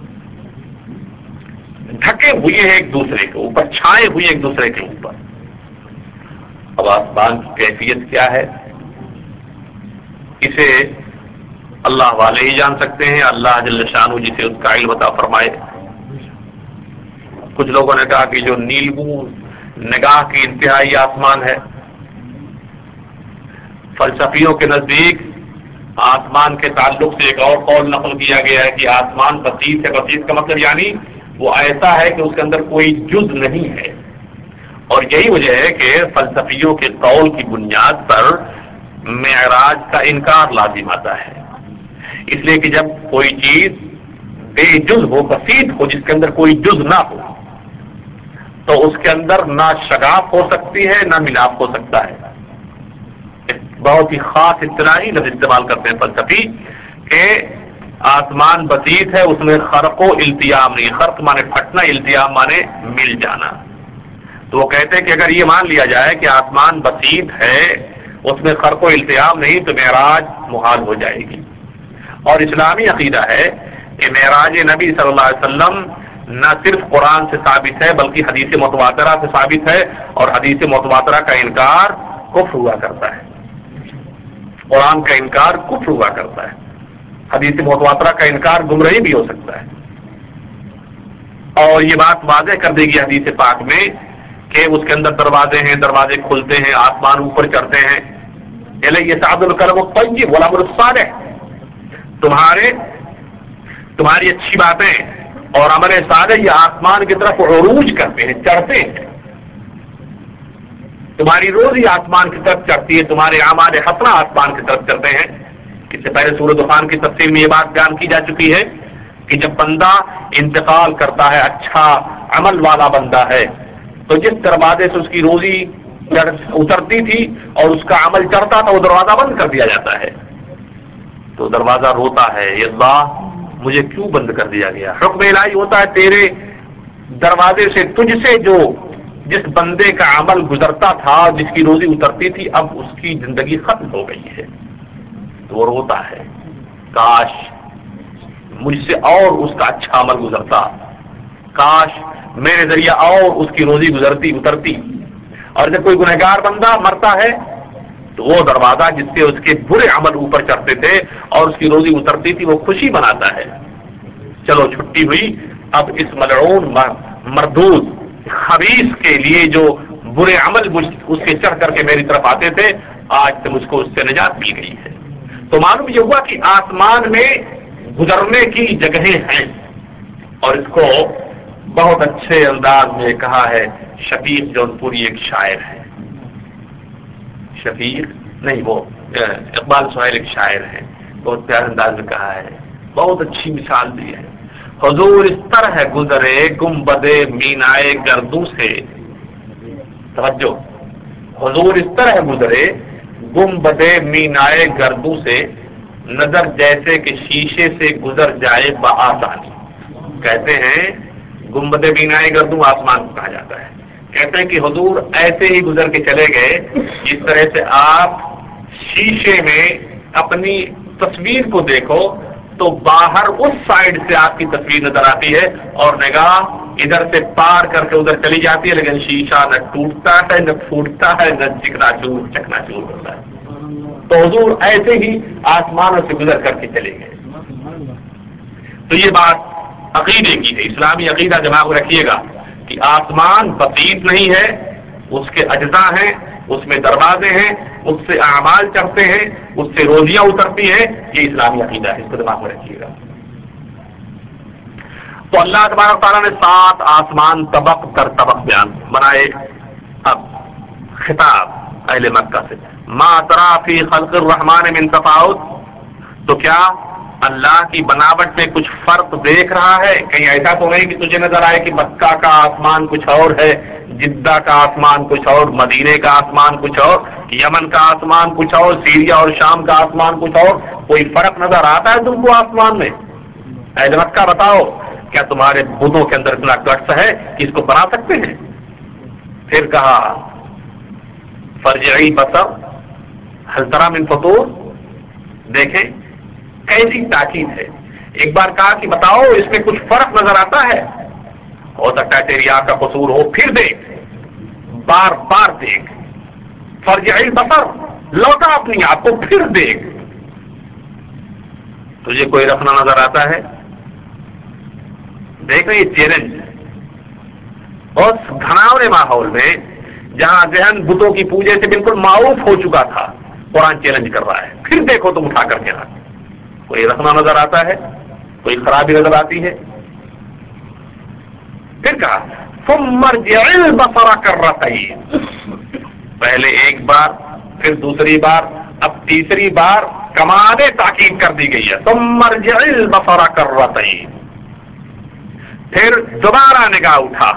ڈھکے ہوئے ہیں ایک دوسرے کے اوپر، چھائے ہوئے ایک دوسرے کے اوپر. اب آسمان کی کیفیت کیا ہے؟ اسے اللہ والے ہی جان سکتے ہیں، اللہ جل شانہ جسے اس کا علم عطا فرمائے۔ کچھ لوگوں نے کہا کہ جو نیلگوں نگاہ کی انتہائی آسمان ہے، فلسفیوں کے نزدیک آسمان کے تعلق سے ایک اور قول نقل کیا گیا ہے کہ آسمان بسیط ہے۔ بسیط کا مطلب یعنی وہ ایسا ہے کہ اس کے اندر کوئی جز نہیں ہے، اور یہی وجہ ہے کہ فلسفیوں کے قول کی بنیاد پر معراج کا انکار لازم آتا ہے، اس لیے کہ جب کوئی چیز بے جز ہو، بسیط ہو، جس کے اندر کوئی جز نہ ہو، تو اس کے اندر نہ شگاف ہو سکتی ہے نہ ملاپ ہو سکتا ہے۔ بہت ہی خاص اصطلاحی لفظ استعمال کرتے ہیں فلسفی کہ آسمان بسیط ہے، اس میں خرق و التیام نہیں، خرق مانے پھٹنا، التیام مانے مل جانا۔ تو وہ کہتے ہیں کہ اگر یہ مان لیا جائے کہ آسمان بسیط ہے، اس میں خرق و التیام نہیں، تو معراج محال ہو جائے گی۔ اور اسلامی عقیدہ ہے کہ معراج نبی صلی اللہ علیہ وسلم نہ صرف قرآن سے ثابت ہے بلکہ حدیث متواترہ سے ثابت ہے، اور حدیث متواترہ کا انکار کفر ہوا کرتا ہے۔ قرآن کا انکار کفر ہوا کرتا ہے، حدیث متواترہ کا انکار گمراہی بھی ہو سکتا ہے۔ اور یہ بات واضح کر دے گی حدیث پاک میں کہ اس کے اندر دروازے ہیں، دروازے کھلتے ہیں، آسمان اوپر چڑھتے ہیں۔ یصعد الکلم الطیب والعمل الصالح، تمہارے تمہاری اچھی باتیں اور عمل صالح یہ آسمان کی طرف عروج کرتے ہیں، چڑھتے ہیں۔ تمہاری روزی آسمان کی طرف چڑھتی ہے، تمہارے اعمال حسنہ آسمان کی طرف چڑھتے ہیں۔ اس سے پہلے سورۃ دخان کی تفسیر میں یہ بات بیان کی جا چکی ہے کہ جب بندہ انتقال کرتا ہے، اچھا عمل والا بندہ ہے، تو جس دروازے سے اس کی روزی اترتی تھی اور اس کا عمل چڑھتا تھا، وہ دروازہ بند کر دیا جاتا ہے۔ تو دروازہ روتا ہے، یہ اللہ مجھے کیوں بند کر دیا گیا؟ حکم الہی ہوتا ہے تیرے دروازے سے تجھ سے جو جس بندے کا عمل گزرتا تھا، جس کی روزی اترتی تھی، اب اس کی زندگی ختم ہو گئی ہے۔ تو وہ روتا ہے، کاش مجھ سے اور اس کا اچھا عمل گزرتا، کاش میرے ذریعہ اور اس کی روزی گزرتی اترتی۔ اور جب کوئی گنہگار بندہ مرتا ہے تو وہ دروازہ جس سے اس کے برے عمل اوپر چڑھتے تھے اور اس کی روزی اترتی تھی، وہ خوشی مناتا ہے، چلو چھٹی ہوئی، اب اس ملعون مردود خبیث کے لیے جو برے عمل اس کے چڑھ کر کے میری طرف آتے تھے، آج سے مجھ کو اس سے نجات مل گئی ہے۔ تو معلوم یہ ہوا کہ آسمان میں گزرنے کی جگہیں ہیں، اور اس کو بہت اچھے انداز میں کہا ہے شفیق جونپوری، ایک شاعر ہے، شفیق نہیں وہ اقبال سہیل ایک شاعر ہے، بہت پیارے انداز میں کہا ہے، بہت اچھی مثال دی ہے۔ حضور اس طرح گزرے گنبد مینائے گردوں سے، توجہ، حضور اس طرح گزرے گنبد مینائے گردوں سے، نظر جیسے کہ شیشے سے گزر جائے بآسانی۔ کہتے ہیں گنبد مینائے گردوں آسمان کو کہا جاتا ہے، کہتے ہیں کہ حضور ایسے ہی گزر کے چلے گئے جس طرح سے آپ شیشے میں اپنی تصویر کو دیکھو تو باہر اس سائڈ سے آپ کی تصویر نظر آتی ہے اور نگاہ ادھر سے پار کر کے ادھر چلی جاتی ہے، لیکن شیشہ نہ ٹوٹتا ہے نہ پھوٹتا ہے نہ چکنا چور چکنا چور ہوتا ہے۔ تو حضور ایسے ہی آسمانوں سے گزر کر کے چلے گئے۔ تو یہ بات عقیدے کی ہے، اسلامی عقیدہ دماغ میں رکھیے گا کہ آسمان بسیط نہیں ہے، اس کے اجزاء ہیں، اس میں دروازے ہیں، اس سے اعمال چڑھتے ہیں، اس سے روزیاں اترتی ہیں، یہ اسلامی عقیدہ ہے، اس کو دماغ میں رکھیے گا۔ تو اللہ تبارک تعالیٰ نے سات آسمان طبق در طبق بیان بنائے۔ اب خطاب اہل مکہ سے، ما ترى فی خلق الرحمن من تفاوت، تو کیا اللہ کی بناوٹ میں کچھ فرق دیکھ رہا ہے؟ کہیں ایسا تو نہیں کہ تجھے نظر آئے کہ مکہ کا آسمان کچھ اور ہے، جدہ کا آسمان کچھ اور، مدینے کا آسمان کچھ اور، یمن کا آسمان کچھ اور، سیریا اور شام کا آسمان کچھ اور، کوئی فرق نظر آتا ہے تم کو آسمان میں؟ اہل مکہ بتاؤ، کیا تمہارے بتوں کے اندر اتنا گٹس ہے کہ اس کو بنا سکتے ہیں؟ پھر کہا فرجعی بصر هل ترى من فطور، دیکھیں کیسی تاکید ہے۔ ایک بار کہا کہ بتاؤ اس میں کچھ فرق نظر آتا ہے، ہو سکتا ہے تیری آنکھ کا قصور ہو، پھر دیکھ، بار بار دیکھ، فرجعی بصر، لوٹا اپنی آنکھ کو، پھر دیکھ، تجھے کوئی رکھنا نظر آتا ہے؟ دیکھ رہے یہ چیلنج اور گھناونے ماحول میں جہاں ذہن بتوں کی پوجے سے بالکل معروف ہو چکا تھا، قرآن چیلنج کر رہا ہے، پھر دیکھو تم اٹھا کر کے رکھ، کوئی رکھنا نظر آتا ہے؟ کوئی خرابی نظر آتی ہے؟ پھر کہا ثم ارجع البصر کرتين، پہلے ایک بار، پھر دوسری بار، اب تیسری بار کمانے تاکید کر دی گئی ہے، ثم ارجع البصر کرتين، پھر دوبارہ نگاہ اٹھا،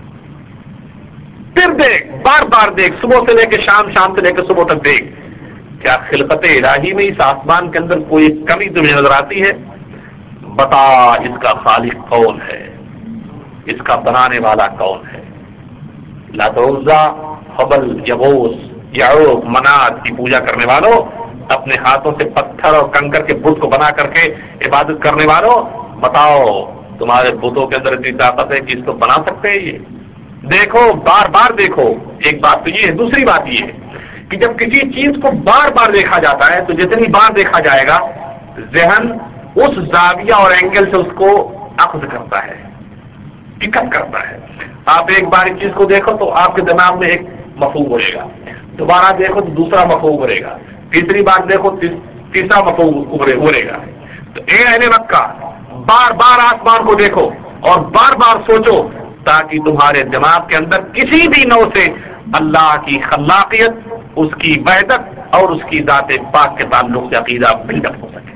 پھر دیکھ، بار بار دیکھ، صبح سے لے کے شام، شام سے لے کے صبح تک دیکھ، کیا خلقت الہی میں اس آسمان کے اندر کوئی کمی تمہیں نظر آتی ہے؟ بتا اس کا خالق کون ہے، اس کا بنانے والا کون ہے؟ لات و عزا، حبل، یغوث، یعوق، منات کی پوجا کرنے والوں، اپنے ہاتھوں سے پتھر اور کنکر کے بت کو بنا کر کے عبادت کرنے والوں، بتاؤ تمہارے بتوں کے اندر اتنی طاقت ہے کہ اس کو بنا سکتے ہیں؟ یہ دیکھو، بار بار دیکھو۔ ایک بات تو یہ ہے، دوسری بات یہ ہے کہ جب کسی چیز کو بار بار دیکھا جاتا ہے تو جتنی بار دیکھا جائے گا ذہن اس زاویہ اور اینگل سے اس کو اخذ کرتا ہے، پک اپ کرتا ہے۔ آپ ایک بار اس چیز کو دیکھو تو آپ کے دماغ میں ایک مفہوم اڑے گا، دوبارہ دیکھو تو دوسرا مفہوم اڑے گا، تیسری بار دیکھو تیسرا مفہوم اڑے گا۔ تو اے اہل مکہ، بار بار آسمان کو دیکھو اور بار بار سوچو تاکہ تمہارے دماغ کے اندر کسی بھی نوع سے اللہ کی خلاقیت، اس کی وحدت اور اس کی ذات پاک کے تعلق سے عقیدہ بلڈ اپ ہو سکے۔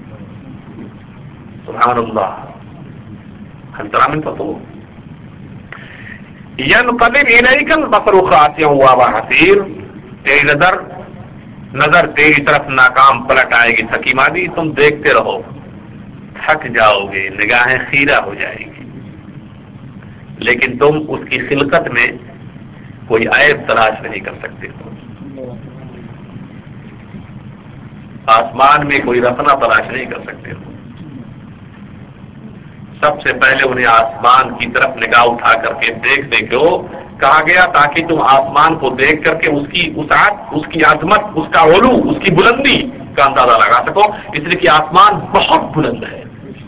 سبحان اللہ، ہل ترى من فطور ينقلب اليك البصر خاسئا وهو حسير، تیری نظر نظر تیری طرف ناکام پلٹ آئے گی تھکی مادی، تم دیکھتے رہو، تھک جاؤ گے، نگاہیں خیرہ ہو جائے گی، لیکن تم اس کی خلقت میں کوئی عیب تلاش نہیں کر سکتے ہو، آسمان میں کوئی رخنا تلاش نہیں کر سکتے ہو۔ سب سے پہلے انہیں آسمان کی طرف نگاہ اٹھا کر کے دیکھنے کو کہا گیا تاکہ تم آسمان کو دیکھ کر کے اس کی وسعت، اس کی عظمت، اس کا علو، اس کی بلندی کا اندازہ لگا سکو، اس لیے کہ آسمان بہت بلند ہے،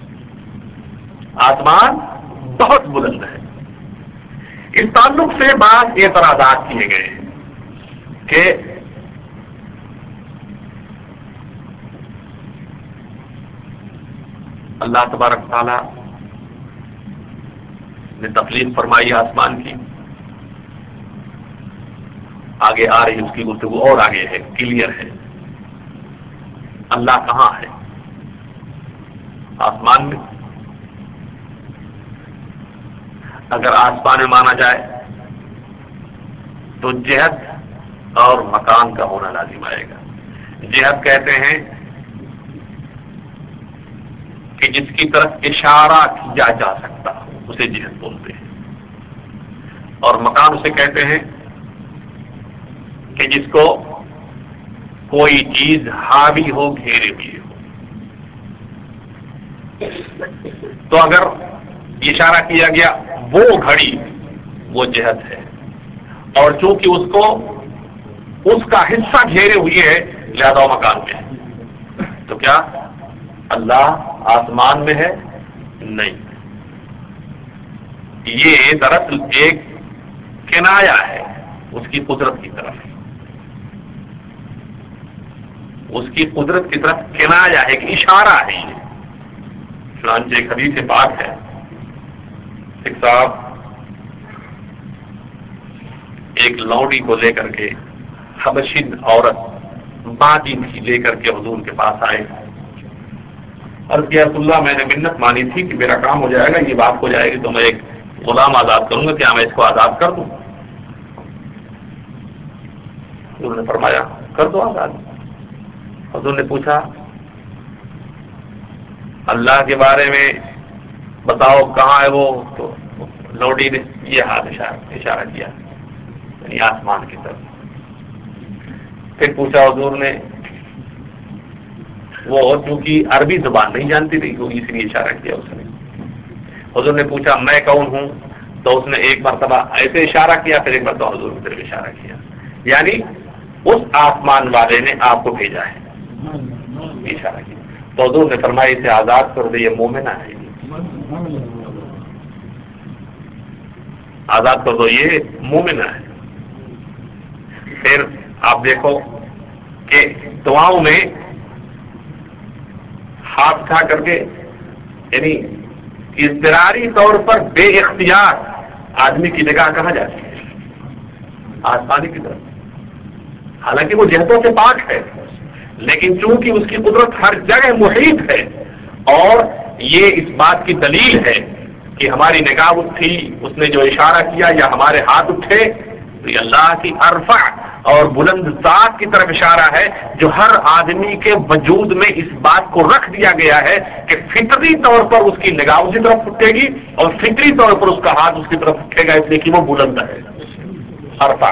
آسمان بہت بلند ہے۔ اس تعلق سے بعض اعتراضات کیے گئے کہ اللہ تبارک تعالیٰ نے تخلیق فرمائی آسمان کی، آگے آ رہی اس کی گفتگو اور آگے ہے، کلیئر ہے، اللہ کہاں ہے؟ آسمان میں۔ اگر آسمان میں مانا جائے تو جہت اور مکان کا ہونا لازم آئے گا۔ جہت کہتے ہیں کہ جس کی طرف اشارہ کیا جا سکتا ہو اسے جہت بولتے ہیں، اور مکان اسے کہتے ہیں کہ جس کو کوئی چیز حاوی ہو، گھیرے ہوئے ہو۔ تو اگر اشارہ کیا گیا وہ گھڑی، وہ جہت ہے، اور چونکہ اس کو اس کا حصہ گھیرے ہوئے ہے لہذا مکان میں ہے۔ تو کیا اللہ آسمان میں ہے؟ نہیں، یہ دراصل ایک کنایا ہے اس کی قدرت کی طرف، اس کی قدرت کی طرف کنایا ہے، ایک اشارہ ہے یہ۔ چنانچہ ایک حدیث پاک ہے، ایک صاحب ایک لوڈی کو لے کر کے، حبشی عورت بادی تھی، لے کر کے حضور کے پاس آئے، عرض کیا رسول اللہ، میں نے منت مانی تھی کہ میرا کام ہو جائے گا، یہ بات ہو جائے گی تو میں ایک غلام آزاد کروں گا، کیا میں اس کو آزاد کر دوں؟ حضور نے فرمایا کر دو آزاد۔ حضور نے پوچھا اللہ کے بارے میں بتاؤ کہاں ہے وہ؟ تو لوڈی نے یہ ہاتھ اشارہ اشارہ کیا، یعنی آسمان کی طرف۔ پھر پوچھا حضور نے، وہ چونکہ عربی زبان نہیں جانتی تھی تو اس لیے اشارہ کیا اس نے۔ حضور نے پوچھا میں کون ہوں؟ تو اس نے ایک مرتبہ ایسے اشارہ کیا، پھر ایک مرتبہ حضور نے پھر اشارہ کیا، یعنی اس آسمان والے نے آپ کو بھیجا ہے، اشارہ کیا۔ تو حضور نے فرمایا اسے آزاد کر دے، یہ مومنہ ہے، آزاد کر دو، یہ مومنہ ہے۔ پھر آپ دیکھو کہ دعاؤں میں ہاتھ اٹھا کر کے، یعنی اضطراری طور پر بے اختیار آدمی کی نگاہ کہاں جاتی ہے؟ آسمانی کی طرف، حالانکہ وہ جہتوں سے پاک ہے، لیکن چونکہ اس کی قدرت ہر جگہ محیط ہے، اور یہ اس بات کی دلیل ہے کہ ہماری نگاہ اٹھی، اس نے جو اشارہ کیا یا ہمارے ہاتھ اٹھے، تو یہ اللہ کی ارفع اور بلند ذات کی طرف اشارہ ہے، جو ہر آدمی کے وجود میں اس بات کو رکھ دیا گیا ہے کہ فطری طور پر اس کی نگاہ اسی طرف اٹھے گی، اور فطری طور پر اس کا ہاتھ اس کی طرف اٹھے گا، اس لیے کہ وہ بلند ہے، ارفع۔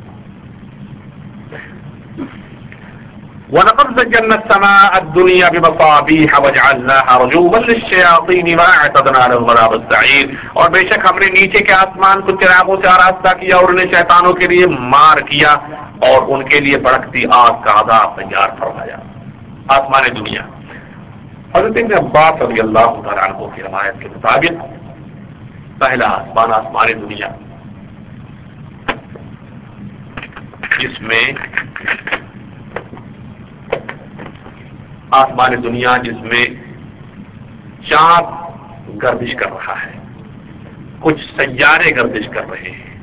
وَلَقَدْ زَيَّنَّا السَّمَاءَ الدُّنْيَا بِمَصَابِيحَ وَجَعَلْنَاهَا رُجُومًا لِلشَّيَاطِينِ وَأَعْتَدْنَا لَهُمْ عَذَابَ السَّعِيرِ، اور بے شک ہم نے نیچے کے آسمان کو چراغوں سے آراستہ کیا اور انہیں شیطانوں کے لیے مار کیا اور ان کے لیے بھڑکتی آگ کا عذاب تیار فرمایا۔ آسمان دنیا، حضرت ابن عباس رضی اللہ تعالیٰ عنہ کی روایت کے مطابق پہلا آسمان آسمان دنیا، جس میں آسمان دنیا جس میں چاند گردش کر رہا ہے، کچھ سیارے گردش کر رہے ہیں،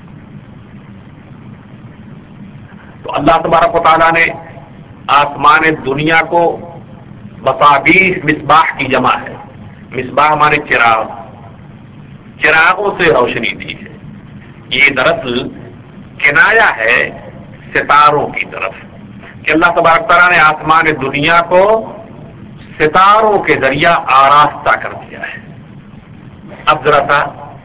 تو اللہ تبارک و تعالیٰ نے آسمان دنیا کو مصابیح، مصباح کی جمع ہے، مصباح ہمارے چراغ، چراغوں سے روشنی دی ہے۔ یہ دراصل کنایا ہے ستاروں کی طرف کہ اللہ تبارک تعالیٰ نے آسمان دنیا کو ستاروں کے ذریعہ آراستہ کر دیا ہے۔ اب ذرا سا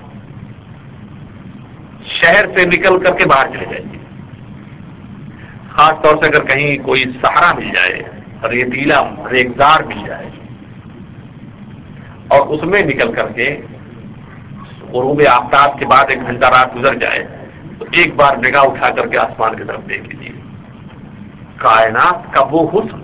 شہر سے نکل کر کے باہر چلے جائیے، خاص طور سے اگر کہیں کوئی صحرا مل جائے، ریتیلا ریگزار مل جائے، اور اس میں نکل کر کے غروب آفتاب کے بعد ایک گھنٹہ رات گزر جائے، تو ایک بار نگاہ اٹھا کر کے آسمان کی طرف دیکھ لیجیے، کائنات کا وہ حسن،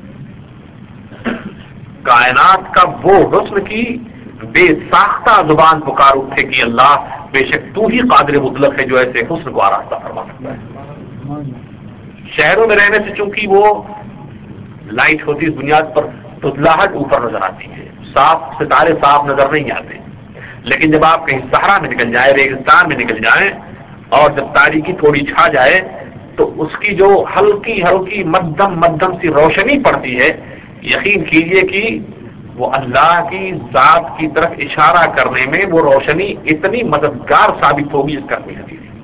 کائنات کا وہ حسن کی بے ساختہ زبان پکار اٹھے کہ اللہ بے شک تو ہی قادر مطلق ہے جو ایسے حسن کو آراستہ فرما سکتا ہے۔ شہروں میں رہنے سے چونکہ وہ لائٹ ہوتی اس بنیاد پر دھندلاہٹ اوپر نظر آتی ہے، صاف ستارے صاف نظر نہیں آتے، لیکن جب آپ کہیں صحرا میں نکل جائیں، ریگستان میں نکل جائیں، اور جب تاریکی تھوڑی چھا جائے تو اس کی جو ہلکی ہلکی مدھم مدھم سی روشنی پڑتی ہے، یقین کیجئے کہ وہ اللہ کی ذات کی طرف اشارہ کرنے میں وہ روشنی اتنی مددگار ثابت ہوگی اس کا کوئی حدیث نہیں۔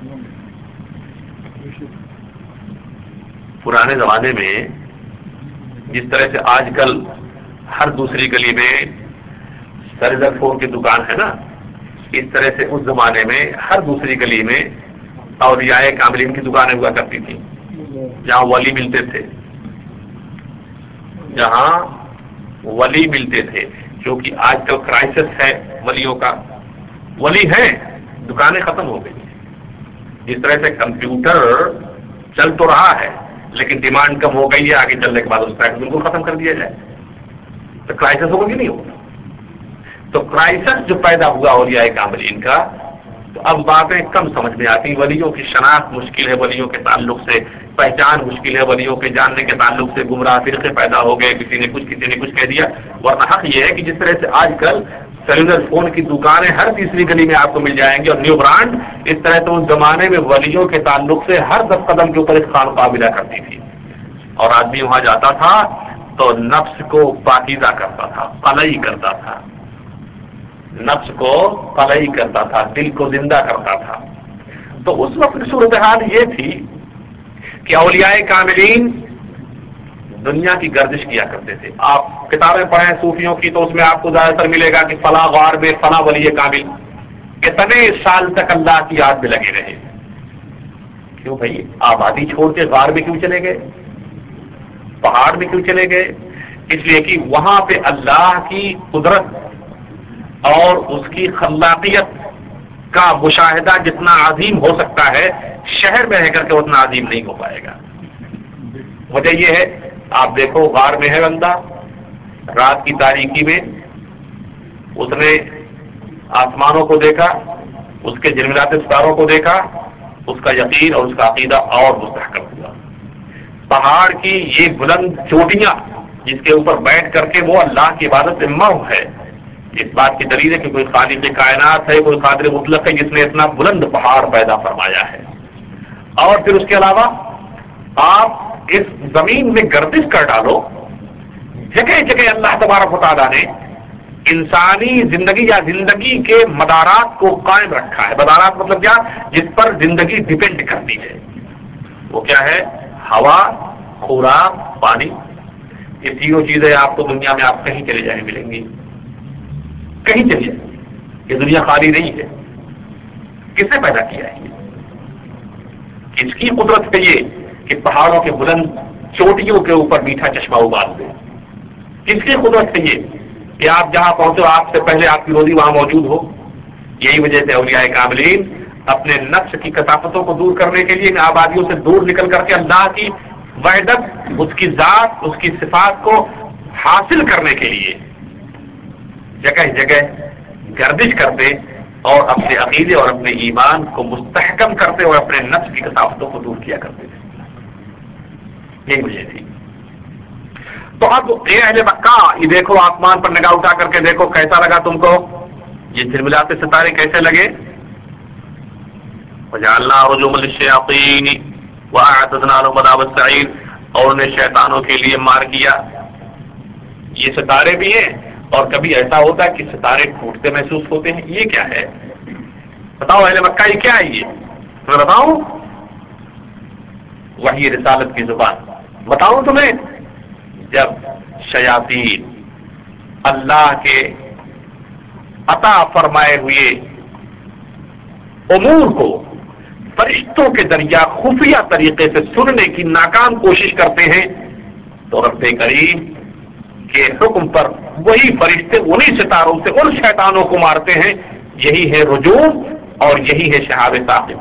پرانے زمانے میں جس طرح سے آج کل ہر دوسری گلی میں سرور فون کی دکان ہے نا، اس طرح سے اس زمانے میں ہر دوسری گلی میں اولیاء کاملین کی دکانیں ہوا کرتی تھیں، جہاں ولی ملتے تھے، جہاں ولی ملتے تھے، کیونکہ آج کل کرائسس ہے ولیوں کا، ولی ہیں، دکانیں ختم ہو گئی۔ جس طرح سے کمپیوٹر چل تو رہا ہے لیکن ڈیمانڈ کم ہو گئی ہے، آگے چلنے کے بعد اس کا بالکل ختم کر دیا جائے تو کرائسس ہوگا کہ نہیں ہوگا؟ تو کرائسس جو پیدا ہوا اولیاء کاملین کا، تو اب باتیں کم سمجھ میں آتی، ولیوں کی شناخت مشکل ہے، ولیوں کے تعلق سے پہچان مشکل ہے، ولیوں کے جاننے کے تعلق سے گمراہ فرقے پیدا ہو گئے، کسی نے کچھ کسی نے کچھ کہہ دیا، ورنہ حق یہ ہے کہ جس طرح سے آج کل سیلولر فون کی دکانیں ہر تیسری گلی میں آپ کو مل جائیں گی اور نیو برانڈ، اس طرح سے اس زمانے میں ولیوں کے تعلق سے ہر دس قدم کے اوپر ایک خانقاہ ملا کرتی تھی، اور آدمی وہاں جاتا تھا تو نفس کو پاکیزہ کرتا تھا، قلعی کرتا تھا، نفس کو قلعی کرتا تھا، دل کو زندہ کرتا تھا۔ تو اس وقت کی صورتحال یہ تھی کہ اولیاء کاملین دنیا کی گردش کیا کرتے تھے۔ آپ کتابیں پڑھیں صوفیوں کی تو اس میں آپ کو زیادہ تر ملے گا کہ فلاں غار میں فلاں ولی کامل کتنے سال تک اللہ کی یاد میں لگے رہے۔ کیوں بھائی؟ آبادی چھوڑ کے غار میں کیوں چلے گئے، پہاڑ میں کیوں چلے گئے؟ اس لیے کہ وہاں پہ اللہ کی قدرت اور اس کی خلاقیت کا مشاہدہ جتنا عظیم ہو سکتا ہے، شہر میں رہ کر کے اتنا عظیم نہیں ہو پائے گا۔ وجہ یہ ہے، آپ دیکھو غار میں ہے بندہ، رات کی تاریکی میں اس نے آسمانوں کو دیکھا، اس کے جھلملاتے ستاروں کو دیکھا، اس کا یقین اور اس کا عقیدہ اور مستحکم ہوا۔ پہاڑ کی یہ بلند چوٹیاں جس کے اوپر بیٹھ کر کے وہ اللہ کی عبادت میں محو ہے، اس بات کی دلیل ہے کہ کوئی خالق کائنات ہے، کوئی قادر مطلق ہے جس نے اتنا بلند پہاڑ پیدا فرمایا ہے۔ اور پھر اس کے علاوہ آپ اس زمین میں گردش کر ڈالو، جگہ جگہ اللہ تبارک و تعالیٰ نے انسانی زندگی یا زندگی کے مدارات کو قائم رکھا ہے۔ مدارات مطلب کیا؟ جس پر زندگی ڈیپینڈ کرتی ہے۔ وہ کیا ہے؟ ہوا، خوراک، پانی۔ یہ تینوں چیزیں آپ کو دنیا میں آپ کہیں چلے جائیں ملیں گی، کہیں چلے جائیں۔ یہ دنیا خالی نہیں ہے۔ کس نے پیدا کیا ہے؟ کس کی قدرت ہے یہ کہ پہاڑوں کے بلند چوٹیوں کے اوپر میٹھا چشمہ ابال دے؟ کس کی قدرت ہے یہ کہ آپ جہاں پہنچو آپ سے پہلے آپ کی روزی وہاں موجود ہو؟ یہی وجہ سے اولیاء کاملین اپنے نفس کی کثافتوں کو دور کرنے کے لیے ان آبادیوں سے دور نکل کر کے اللہ کی وحدت، اس کی ذات، اس کی صفات کو حاصل کرنے کے لیے جگہ جگہ گردش کرتے اور اپنے عقیدے اور اپنے ایمان کو مستحکم کرتے اور اپنے نفس کی کثافتوں کو دور کیا کرتے تھے۔ یہی وجہ تھی۔ تو اب اے اہل مکہ، یہ دیکھو آسمان پر نگاہ اٹھا کر کے دیکھو کیسا لگا تم کو؟ یہ جھلملاتے ستارے کیسے لگے؟ وجعلنا رجوما للشیاطین واعتدنا لهم عذاب السعیر، اور انہیں شیطانوں کے لیے مار کیا۔ یہ ستارے بھی ہیں، اور کبھی ایسا ہوتا ہے کہ ستارے ٹوٹتے محسوس ہوتے ہیں۔ یہ کیا ہے؟ بتاؤ اہل مکہ، یہ کیا ہے؟ یہ میں بتاؤں؟ وحی رسالت کی زبان بتاؤں تمہیں؟ جب شیاطین اللہ کے عطا فرمائے ہوئے امور کو فرشتوں کے ذریعہ خفیہ طریقے سے سننے کی ناکام کوشش کرتے ہیں، تو رب کریم کے حکم پر وہی فرشتے انہی ستاروں سے ان شیطانوں کو مارتے ہیں۔ یہی ہے رجوم اور یہی ہے شہاب ثاقب۔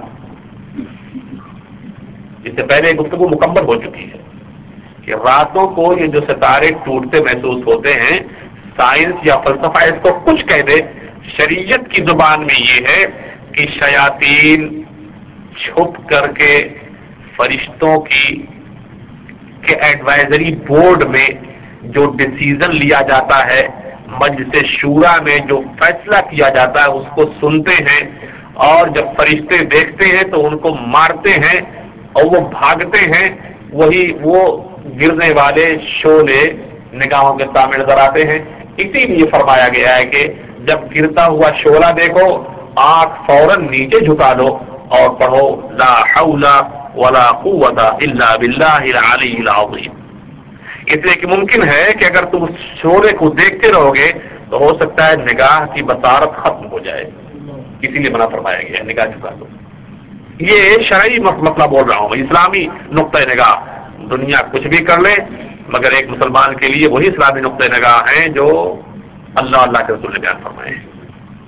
اس سے پہلے گفتگو مکمل ہو چکی ہے کہ راتوں کو یہ جو ستارے ٹوٹتے محسوس ہوتے ہیں، سائنس یا فلسفہ اس کو کچھ کہہ دے، شریعت کی زبان میں یہ ہے کہ شیاطین چھپ کر کے فرشتوں کی کے ایڈوائزری بورڈ میں جو ڈسیزن لیا جاتا ہے، مجلس شورا میں جو فیصلہ کیا جاتا ہے، اس کو سنتے ہیں، اور جب فرشتے دیکھتے ہیں تو ان کو مارتے ہیں اور وہ بھاگتے ہیں۔ وہی وہ گرنے والے شعلے نگاہوں کے سامنے نظر آتے ہیں۔ اسی لیے فرمایا گیا ہے کہ جب گرتا ہوا شعلہ دیکھو، آنکھ فوراً نیچے جھکا دو اور پڑھو لا حول ولا قوت الا باللہ العلی العظیم۔ اس لیے کہ ممکن ہے کہ اگر تم اس شعلے کو دیکھتے رہو گے تو ہو سکتا ہے نگاہ کی بصارت ختم ہو جائے، اسی لیے منع فرمایا گیا ہے نگاہ جھکا دو۔ یہ شرعی مسئلہ بول رہا ہوں، اسلامی نقطۂ نگاہ۔ دنیا کچھ بھی کر لے مگر ایک مسلمان کے لیے وہی اسلامی نقطۂ نگاہ ہیں جو اللہ اللہ کے رسول نے بیان فرمائے ہیں۔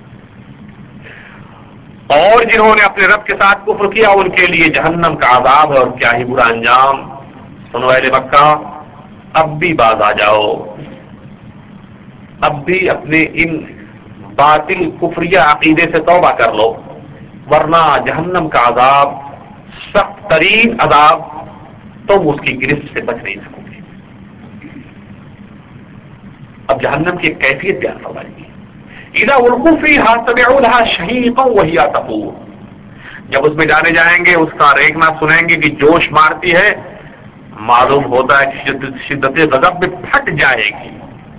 اور جنہوں نے اپنے رب کے ساتھ کفر کیا ان کے لیے جہنم کا عذاب ہے، اور کیا ہی برا انجام۔ سنو اہل مکہ، اب بھی باز آ جاؤ، اب بھی اپنے ان باطل کفریہ عقیدے سے توبہ کر لو، ورنہ جہنم کا عذاب سخت ترین عذاب، تم اس کی گرفت سے بچ نہیں سکو گے۔ اب جہنم کی ایک کیفیت بیان فرمائے گی، اذا القوا فیہا سمعوا لہا شہیقا وہی تفور۔ جب اس میں ڈالے جائیں گے اس کا ریگنا سنیں گے کہ جوش مارتی ہے، معلوم ہوتا ہے کہ شدت غضب میں پھٹ جائے گی۔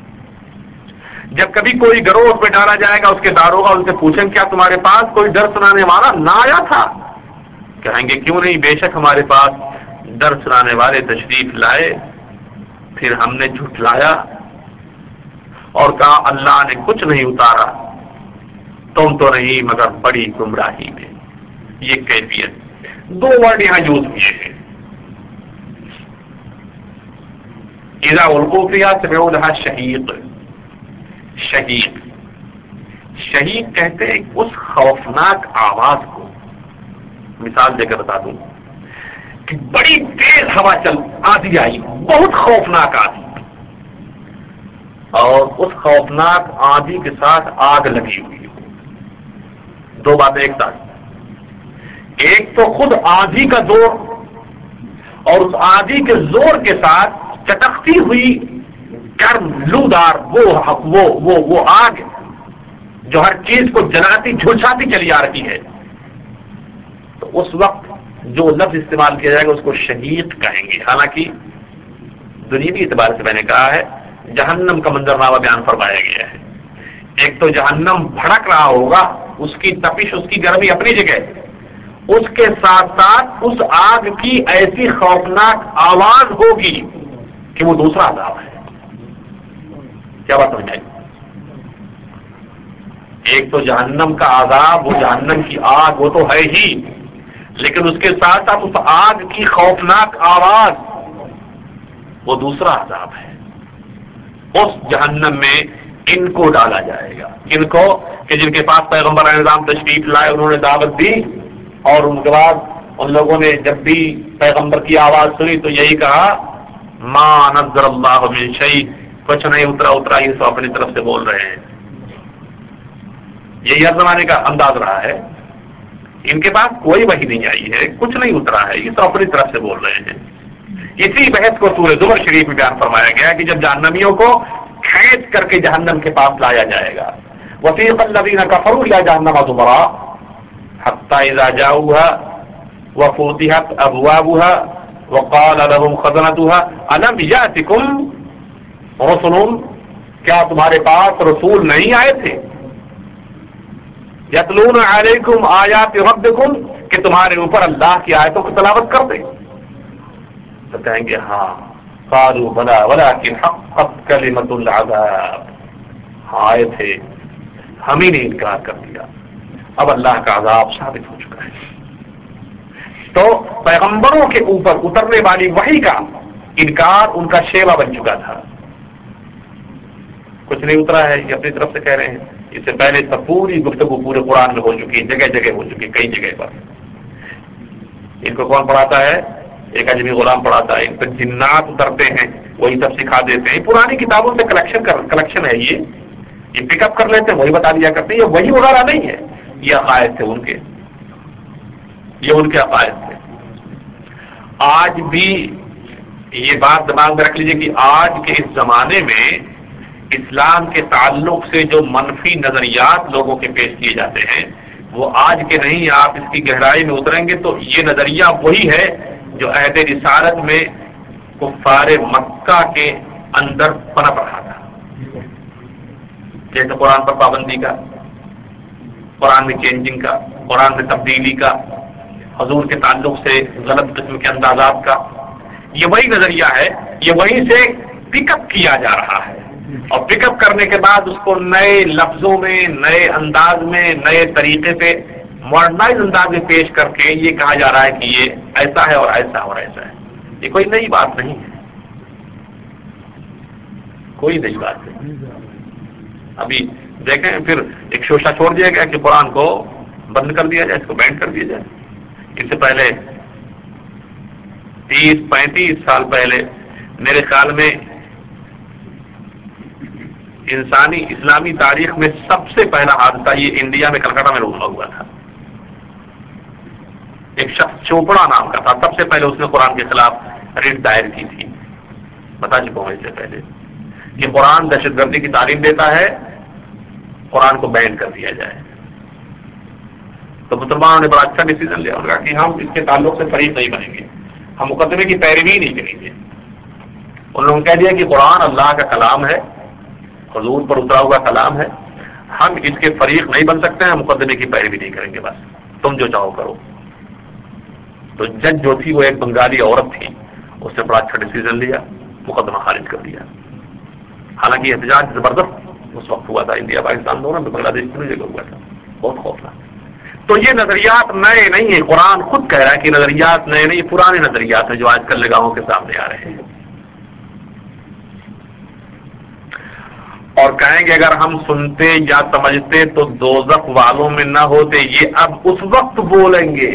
جب کبھی کوئی گروہ اس میں ڈالا جائے گا، اس کے داروغہ ان سے پوچھیں کیا تمہارے پاس کوئی ڈر سنانے والا نہ آیا تھا؟ کہیں گے کیوں نہیں، بے شک ہمارے پاس ڈر سنانے والے تشریف لائے، پھر ہم نے جھٹلایا اور کہا اللہ نے کچھ نہیں اتارا، تم تو نہیں مگر بڑی گمراہی میں۔ یہ کیفیت دو ورڈ یہاں یوز کیے ہیں، اذا القوا فیہا سمعوا لہا شہیق۔ شہیق شہیق کہتے ہیں اس خوفناک آواز کو، مثال دے کر بتا دوں کہ بڑی تیز ہوا چل آندھی آئی، بہت خوفناک آندھی، اور اس خوفناک آندھی کے ساتھ آگ لگی ہوئی ہو. دو باتیں ایک ساتھ. ایک تو خود آندھی کا زور اور اس آندھی کے زور کے ساتھ چٹکتی ہوئی گرم لودار وہ وہ وہ وہ آگ جو ہر چیز کو جلاتی جھلساتی چلی آ رہی ہے. تو اس وقت جو لفظ استعمال کیا جائے گا اس کو شہیق کہیں گے. حالانکہ دنیوی اعتبار سے میں نے کہا ہے جہنم کا منظرنامہ بیان فرمایا گیا ہے. ایک تو جہنم بھڑک رہا ہوگا, اس کی تپش اس کی گرمی اپنی جگہ, اس کے ساتھ ساتھ اس آگ کی ایسی خوفناک آواز ہوگی کہ وہ دوسرا عذاب ہے. کیا بات سمجھ آئی؟ ایک تو جہنم کا عذاب, وہ جہنم کی آگ وہ تو ہے ہی, لیکن اس کے ساتھ ساتھ اس آگ کی خوفناک آواز وہ دوسرا عذاب ہے. اس جہنم میں ان کو ڈالا جائے گا. ان کو کہ جن کے پاس پیغمبر نظام تشریف لائے, انہوں نے دعوت دی, اور ان کے بعد ان لوگوں نے جب بھی پیغمبر کی آواز سنی تو یہی کہا ما نزل اللہ من شیء, کچھ نہیں اترا اترا یہ سب اپنی طرف سے بول رہے ہیں. یہی ہر زمانے کا انداز رہا ہے. ان کے پاس کوئی وحی نہیں آئی ہے, کچھ نہیں اترا ہے, یہ سب اپنی طرف سے بول رہے ہیں. اسی بحث کو سورہ زمر شریف میں بیان فرمایا گیا کہ جب جہنمیوں کو کھینچ کر کے جہنم کے پاس لایا جائے گا, وسیق الذین کفروا الی جہنم زمرا حتی اذا جاؤوها وفتحت ابوابها وقال لهم خزنتها الم یاتکم رسل, کیا تمہارے پاس رسول نہیں آئے تھے, یتلون علیکم آیات ربکم, کہ تمہارے اوپر اللہ کی آیتوں کی تلاوت کر دیں. تو کہیں گے ہاں, قالوا بلا ولکن حقت کلمۃ العذاب, ہاں آئے تھے, ہم ہی نے انکار کر دیا, اب اللہ کا عذاب ثابت ہو چکا ہے. تو پیغمبروں کے اوپر اترنے والی وحی کا انکار ان کا شیوا بن چکا تھا. کچھ نہیں اترا ہے یہ اپنی طرف سے کہہ رہے ہیں. اس سے پہلے سب پوری گفتگو پورے قرآن میں ہو چکی ہے, جگہ جگہ ہو چکی ہے, کئی جگہ پر. ان کو کون پڑھاتا ہے؟ ایک اجمی غلام پڑھاتا ہے. ان پہ جنات اترتے ہیں, وہی سب سکھا دیتے ہیں. پرانی کتابوں سے کلیکشن کر کلیکشن ہے یہ یہ پک اپ کر لیتے ہیں, وہی بتا دیا کرتے ہیں. یہ وہی وغیرہ نہیں ہے, یہ عقائد تھے ان کے, یہ ان کے عقائد تھے. آج بھی یہ بات دماغ میں رکھ لیجیے کہ آج کے اس زمانے میں اسلام کے تعلق سے جو منفی نظریات لوگوں کے پیش کیے جاتے ہیں وہ آج کے نہیں. آپ اس کی گہرائی میں اتریں گے تو یہ نظریہ وہی ہے جو عہد رسالت میں کفار مکہ کے اندر پنپ رہا تھا. جیسے قرآن پر پابندی کا, قرآن میں چینجنگ کا, قرآن میں تبدیلی کا, حضور کے تعلق سے غلط قسم کے اندازات کا, یہ وہی نظریہ ہے. یہ وہیں سے پک اپ کیا جا رہا ہے, اور پک اپ کرنے کے بعد اس کو نئے لفظوں میں, نئے انداز میں, نئے طریقے سے ماڈرنائز انداز میں پیش کر کے یہ کہا جا رہا ہے کہ یہ ایسا ہے اور ایسا اور ایسا ہے. یہ کوئی نئی بات نہیں ہے, کوئی نئی بات نہیں. ابھی دیکھیں پھر ایک شوشہ چھوڑ دیا گیا کہ قرآن کو بند کر دیا جائے, اس کو بینڈ کر دیا جائے. اس سے پہلے تیس پینتیس سال پہلے میرے خیال میں انسانی اسلامی تاریخ میں سب سے پہلا حادثہ یہ انڈیا میں کلکتہ میں رونما ہوا تھا. ایک شخص چوپڑا نام کا تھا, سب سے پہلے اس نے قرآن کے خلاف ریٹ دائر کی تھی. بتا چکا ہوں اس سے پہلے کہ قرآن دہشت گردی کی تعلیم دیتا ہے, قرآن کو بین کر دیا جائے. تو مسلمانوں نے بڑا اچھا ڈیسیزن لیا, انہوں نے کہا کہ ہم اس کے تعلق سے فریق نہیں بنیں گے, ہم مقدمے کی پیروی نہیں کریں گے. انہوں نے کہہ دیا کہ قرآن اللہ کا کلام ہے, حضور پر اترا ہوا کلام ہے, ہم اس کے فریق نہیں بن سکتے ہیں, ہم مقدمے کی پیروی نہیں کریں گے, بس تم جو چاہو کرو. تو جج جو تھی وہ ایک بنگالی عورت تھی, اس نے بڑا اچھا ڈیسیزن لیا, مقدمہ خارج کر دیا. حالانکہ احتجاج زبردست اس وقت ہوا تھا, انڈیا پاکستان دونوں میں, بنگلہ دیش میں جگہ ہوا تھا, بہت خوفناک. تو یہ نظریات نئے نہیں ہیں, قرآن خود کہہ رہا ہے کہ نظریات نئے نہیں, پرانے نظریات ہیں جو آج کل نگاہوں کے سامنے آ رہے ہیں. اور کہیں گے اگر ہم سنتے یا سمجھتے تو دوزخ والوں میں نہ ہوتے. یہ اب اس وقت بولیں گے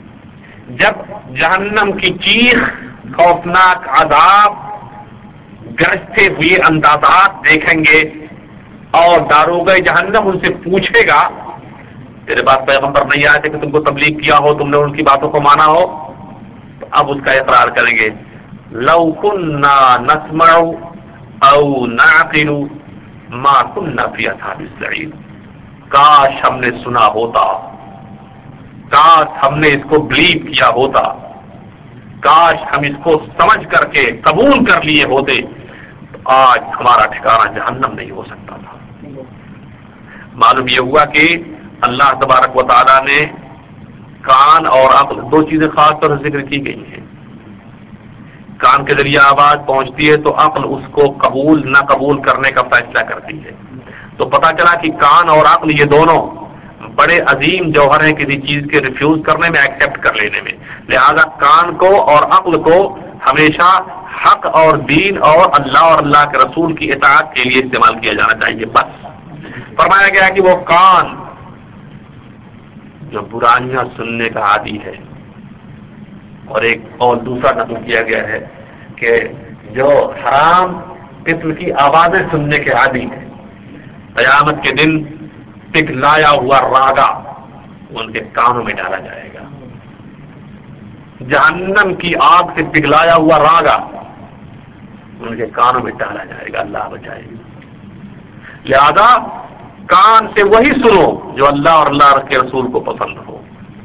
جب جہنم کی چیخ, خوفناک عذاب گرجتے ہوئے اندازات دیکھیں گے اور داروغہ جہنم ان سے پوچھے گا تیرے پاس پیغمبر نہیں آئے تھے کہ تم کو تبلیغ کیا ہو, تم نے ان کی باتوں کو مانا ہو؟ تو اب اس کا اقرار کریں گے لو کننا نسمع او نعقل ما کننا فی اصحاب السعیر, کاش ہم نے سنا ہوتا, کاش ہم نے اس کو بلیو کیا ہوتا, کاش ہم اس کو سمجھ کر کے قبول کر لیے ہوتے تو آج ہمارا ٹھکانہ جہنم نہیں ہو سکتا تھا. معلوم یہ ہوا کہ اللہ تبارک و تعالیٰ نے کان اور عقل دو چیزیں خاص طور سے ذکر کی گئی ہیں. کان کے ذریعے آواز پہنچتی ہے تو عقل اس کو قبول نہ قبول کرنے کا فیصلہ کرتی ہے. تو پتہ چلا کہ کان اور عقل یہ دونوں بڑے عظیم جوہر ہیں کسی چیز کے ریفیوز کرنے میں, ایکسیپٹ کر لینے میں. لہذا کان کو اور عقل کو ہمیشہ حق اور دین اور اللہ اور اللہ کے رسول کی اطاعت کے لیے استعمال کیا جانا چاہیے. بس فرمایا گیا کہ وہ کان جو برائیاں سننے کا عادی ہے, اور ایک اور دوسرا نقل کیا گیا ہے کہ جو حرام قسم کی آوازیں سننے کے عادی ہے, قیامت کے دن پگھلایا ہوا راگا ان کے کانوں میں ڈالا جائے گا. جہنم کی آگ سے پگھلایا ہوا راگا ان کے کانوں میں ڈالا جائے گا. اللہ بچائے. لہذا کان سے وہی سنو جو اللہ اور اللہ کے رسول کو پسند ہو,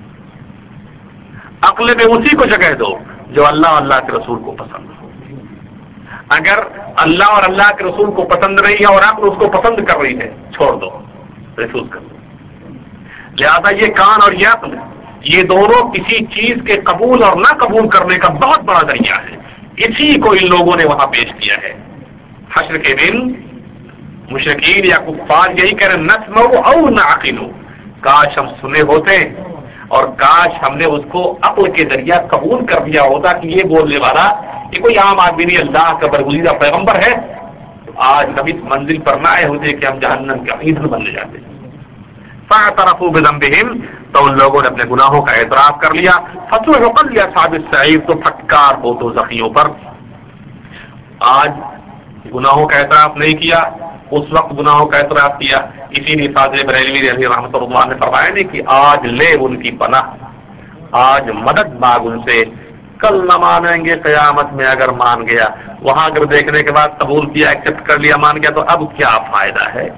عقل میں اسی کو جگہ دو جو اللہ اور اللہ کے رسول کو پسند ہو. اگر اللہ اور اللہ کے رسول کو پسند نہیں ہے اور عقل اس کو پسند کر رہی ہے, چھوڑ دو, ریفیوز کر دو. لہذا یہ کان اور یہ عقل یہ دونوں کسی چیز کے قبول اور نہ قبول کرنے کا بہت بڑا ذریعہ ہے. اسی کو ان لوگوں نے وہاں پیش کیا ہے. حشر کے دن مشرکین یا کفار یہی کہہ رہے نسمع او نعقل, کاش ہم سنے ہوتے اور کاش ہم نے اس کو عقل کے ذریعہ قبول کر دیا ہوتا کہ یہ بولنے والا یہ کوئی عام آدمی نہیں, اللہ کا برگزیدہ پیغمبر ہے, تو آج کبھی اس منزل پر نہ آئے ہوتے کہ ہم جہنم کے ایندھن بننے جاتے. فاعترفوا بذنبہم, تو ان لوگوں نے اپنے گناہوں کا اعتراف کر لیا. فسحقا لاصحاب السعیر, تو پھٹکار ہو تو زخیوں پر. آج گناہوں کا اعتراف نہیں کیا, اس وقت گناہوں کا اعتراف کیا. اسی لیے فاضل بریلوی رضی رحمۃ اللہ نے فرمایا نہیں کہ آج لے ان کی پناہ, آج مدد مانگ ان سے, کل نہ مانیں گے قیامت میں اگر مان گیا. وہاں اگر دیکھنے کے بعد قبول کیا, ایکسپٹ کر لیا, مان گیا, تو اب کیا فائدہ ہے.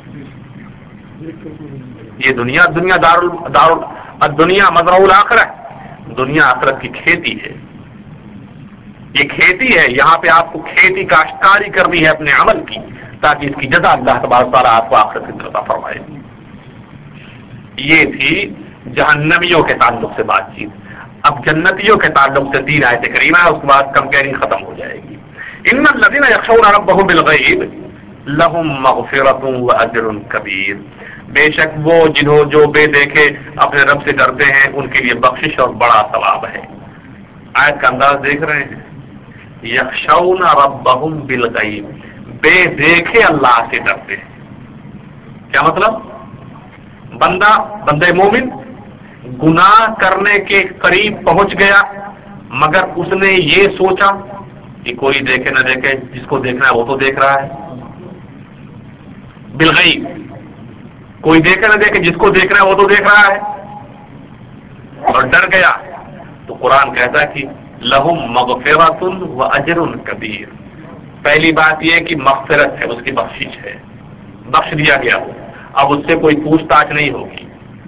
یہ دنیا دنیا دار دار دنیا مزرع الآخرہ, دنیا آخرت کی کھیتی ہے. یہ کھیتی ہے, یہاں پہ آپ کو کھیتی کاشتکاری کرنی ہے اپنے عمل کی, تاکہ اس کی جزا اللہ تبارک تعالیٰ آپ کو آخرت کی عطا فرمائے. یہ تھی جہنمیوں کے تعلق سے بات چیت. اب جنتیوں کے تعلق سے تین آیت کریمہ, اس کے بعد کمپیئرنگ ختم ہو جائے گی. ان الذین یخشون ربهم بالغیب لهم مغفرۃ واجر کبیر, بے شک وہ جنہوں جو بے دیکھے اپنے رب سے ڈرتے ہیں ان کے لیے بخشش اور بڑا ثواب ہے. آیت کا انداز دیکھ رہے ہیں, یخشون ربهم بالغیب, بے دیکھے اللہ سے ڈرتے ہیں. کیا مطلب؟ بندہ بندہ مومن گناہ کرنے کے قریب پہنچ گیا, مگر اس نے یہ سوچا کہ کوئی دیکھے نہ دیکھے, جس کو دیکھنا ہے وہ تو دیکھ رہا ہے. بالغیب, کوئی دیکھے نہ دیکھے, جس کو دیکھنا ہے وہ تو دیکھ رہا ہے, اور ڈر گیا. تو قرآن کہتا ہے کہ لہم مغفرۃ واجر کبیر. پہلی بات یہ کہ مغفرت ہے, اس کی بخشش ہے, بخش دیا گیا ہو, اب اس سے کوئی پوچھ تاچھ نہیں ہوگی.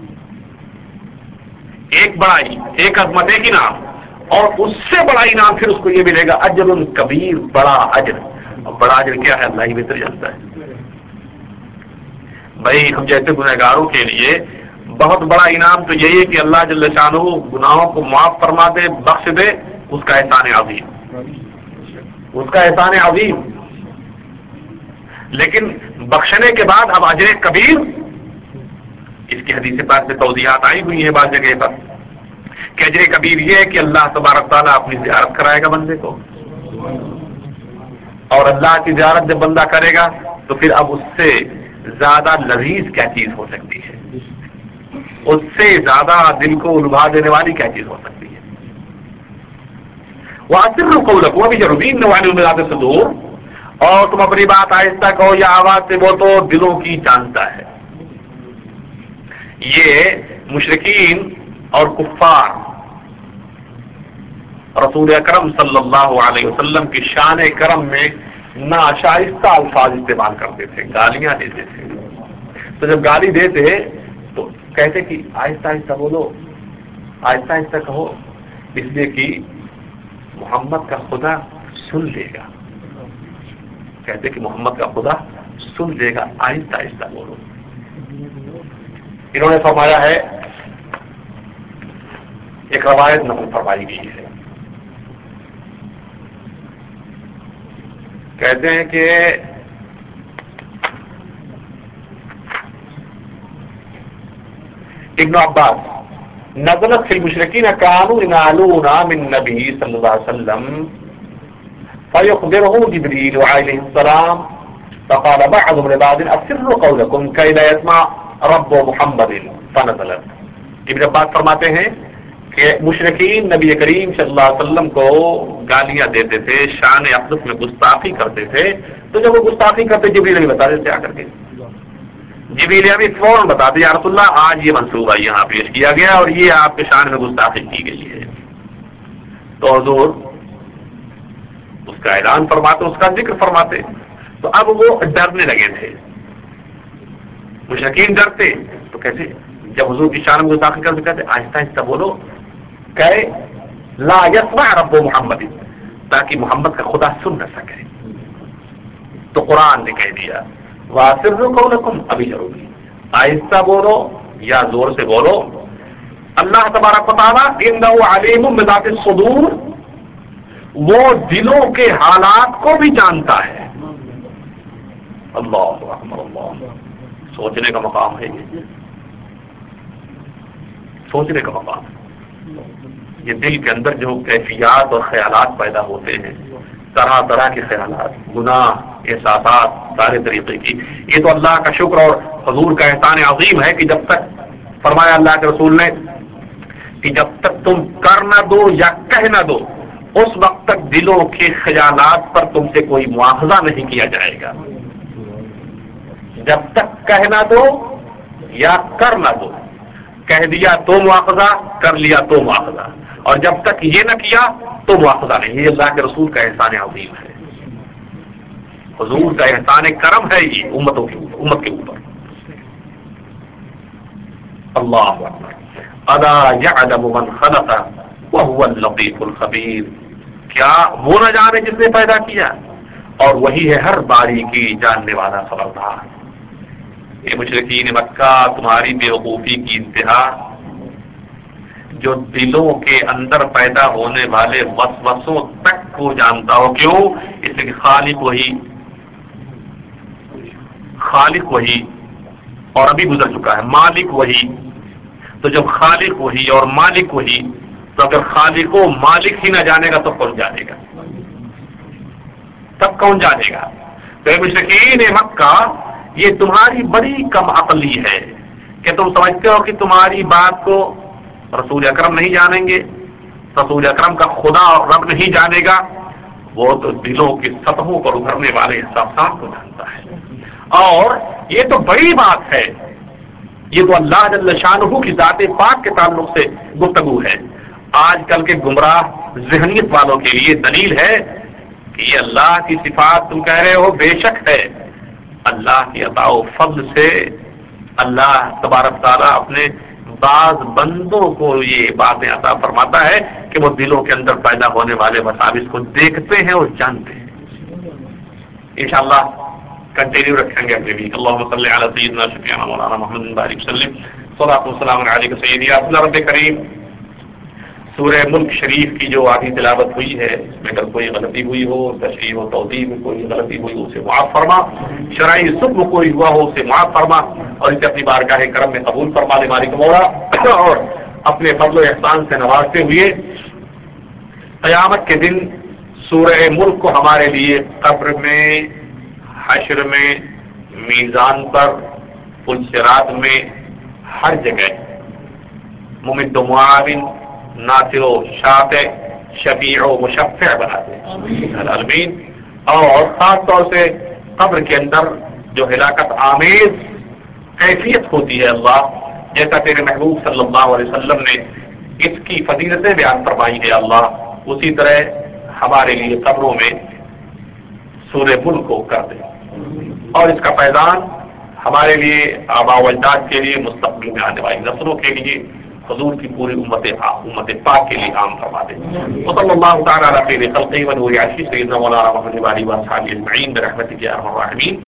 ایک بڑائی, ایک عظمت, ایک انعام, اور اس سے بڑا انعام پھر اس کو یہ ملے گا اجر کبیر, بڑا اجر. اور بڑا اجر کیا ہے اللہ ہی بہتر جانتا ہے. بھائی ہم جیسے گنہگاروں کے لیے بہت بڑا انعام تو یہی ہے کہ اللہ جل شانہ گناہوں کو معاف فرما دے, بخش دے, اس کا احسان عظیم, اس کا احسان عظیم. لیکن بخشنے کے بعد اب اجر کبیر, اس کی حدیث پاک سے توضیحات آئی ہوئی ہیں بعض جگہ پر کہ اجر کبیر یہ ہے کہ اللہ تبارک تعالیٰ اپنی زیارت کرائے گا بندے کو, اور اللہ کی زیارت جب بندہ کرے گا تو پھر اب اس سے زیادہ لذیذ کیا چیز ہو سکتی ہے, اس سے زیادہ دل کو البھا دینے والی کیا چیز ہو سکتی ہے. وَأَسِرُّوا قَوْلَكُمْ وَأَبْشِرُوا بِإِنَّ وَعْدَ اللَّهِ صَدُوقٌ, اور تم اپنی بات آہستہ کہو یا آواز سے، وہ تو دلوں کی جانتا ہے۔ یہ مشرکین اور کفار رسول اکرم صلی اللہ علیہ وسلم کی شان کرم میں ناشائستہ الفاظ استعمال کرتے تھے، گالیاں دیتے تھے۔ تو جب گالی دیتے تو کہتے کہ آہستہ آہستہ بولو، آہستہ آہستہ کہو، اس لیے کہ محمد کا خدا سن لے گا۔ کہتے کہ محمد کا خدا سن لے گا، آہستہ آہستہ بولو۔ انہوں نے فرمایا ہے، ایک روایت نقل فرمائی گئی ہے، کہتے ہیں کہ ابن عباس نزلت فی المشرکین كانوا ينالون من النبي صلی اللہ علیہ وسلم فيخبره جبريل عليه السلام فقال بعضهم لبعض اسروا قولكم كي لا يسمع رب محمد فنزلت۔ ابن عباس فرماتے ہیں کہ مشرکین نبی کریم صلی اللہ علیہ وسلم کو گالیاں دیتے تھے، شان اقدس میں گستاخی کرتے تھے، تو جب وہ گستاخی کرتے جبریل بھی بتا دیتے آ کر کے، جبریل بھی فوراً بتاتے یا رسول اللہ آج یہ منصوبہ یہاں پیش کیا گیا اور یہ آپ کے شان میں گستاخی کی گئی ہے۔ تو حضور اس کا اعلان فرماتے، اس کا ذکر فرماتے۔ تو اب وہ ڈرنے لگے تھے، مشرکین ڈرتے، تو کہتے جب حضور کی شان میں گستاخی کرتے کہتے آہستہ آہستہ بولو کہ لا یسمع رب محمد، تاکہ محمد کا خدا سن نہ سکے۔ تو قرآن نے کہہ دیا وَأَسِرُّوا قَوْلَكُمْ، ابھی ضروری آہستہ بولو یا زور سے بولو۔ اللہ تبارک و تعالیٰ إِنَّهُ عَلِيمٌ بِذَاتِ الصُّدُورِ، وہ دلوں کے حالات کو بھی جانتا ہے۔ اللہ اکبر، اللہ، سوچنے کا مقام ہے، یہ سوچنے کا مقام ہے۔ یہ دل کے اندر جو کیفیات اور خیالات پیدا ہوتے ہیں، طرح طرح کے خیالات، گناہ، احساسات، سارے طریقے کی، یہ تو اللہ کا شکر اور حضور کا احسان عظیم ہے کہ جب تک فرمایا اللہ کے رسول نے کہ جب تک تم کر نہ دو یا کہہ نہ دو، اس وقت تک دلوں کے خیالات پر تم سے کوئی مواخذہ نہیں کیا جائے گا۔ جب تک کہہ نہ دو یا کر نہ دو، کہہ دیا تو مواخذہ، کر لیا تو مواخذہ، اور جب تک یہ نہ کیا تو مواخذہ نہیں۔ یہ اللہ کے رسول کا احسان عظیم ہے، حضور کا احسان کرم ہے یہ امتوں کے اوپر، امت کے اوپر۔ اللہ اکبر، الا یعلم من خلق وهو اللطیف الخبیر، کیا وہ نہ جانے جس نے پیدا کیا اور وہی ہے ہر باریکی جاننے والا خبردار۔ یہ مشرکین مکہ تمہاری بیوقوفی کی انتہا، جو دلوں کے اندر پیدا ہونے والے وسوسوں تک کو جانتا ہو۔ کیوں؟ اس لیے کہ خالق وہی، خالق وہی، اور ابھی گزر چکا ہے مالک وہی۔ تو جب خالق وہی اور مالک وہی، تو اگر خالق و مالک ہی نہ جانے گا تو کون جانے گا؟ تب کون جانے گا؟ تو اے مشرکین مکہ، یہ تمہاری بڑی کم عقلی ہے کہ تم سمجھتے ہو کہ تمہاری بات کو رسول اکرم نہیں جانیں گے، رسول اکرم کا خدا اور رب نہیں جانے گا۔ وہ تو دلوں کی سطحوں پر ابھرنے والے احساسات کو جانتا ہے، اور یہ تو بڑی بات ہے، یہ تو اللہ جل شانہ کی ذات پاک کے تعلق سے گفتگو ہے۔ آج کل کے گمراہ ذہنیت والوں کے لیے دلیل ہے کہ یہ اللہ کی صفات تم کہہ رہے ہو، بے شک ہے اللہ کی عطا و فضل سے اللہ تبارک تعالیٰ اپنے بعض بندوں کو یہ باتیں عطا فرماتا ہے کہ وہ دلوں کے اندر پیدا ہونے والے مساوس کو دیکھتے ہیں اور جانتے ہیں۔ انشاءاللہ کنٹینیو رکھیں گے اگلے ویک۔ اللہم صلی علی سیدنا شفیعنا مولانا محمد بارک وسلم، صلاۃ والسلام علیک سیدی یا رسول رب کریم۔ سورہ ملک شریف کی جو آدھی تلاوت ہوئی ہے، اس میں اگر کوئی غلطی ہوئی ہو، تشریح و توضیح میں کوئی غلطی ہوئی ہو اسے معاف فرما، شرعی سکم کوئی ہوا ہو اسے معاف فرما، اور اسے اپنی بارگاہ کرم میں قبول فرما لے مالک مولا، اور اپنے فضل و احسان سے نوازتے ہوئے قیامت کے دن سورہ ملک کو ہمارے لیے قبر میں، حشر میں، میزان پر، پلصراط میں، ہر جگہ ممد و معاون، ناصر و شافع، شفیع و مشفع بنا دے العالمین۔ اور خاص طور سے قبر کے اندر جو ہلاکت آمیز کیفیت ہوتی ہے اللہ، جیسا تیرے محبوب صلی اللہ علیہ وسلم نے اس کی فضیلتیں بیان فرمائی ہے اللہ، اسی طرح ہمارے لیے قبروں میں سورہ ملک کو کر دے، اور اس کا فیضان ہمارے لیے، آباء و اجداد کے لیے، مستقبل میں آنے والی نسلوں کے لیے، حضور کی پوری امت امت پاک کے لیے عام فرما دے۔ وصلی اللہ تعالی علی خیر خلقہ ونور عرشہ سیدنا مولانا محمد علی و اصحابہ اجمعین برحمتک یا ارحم الراحمین۔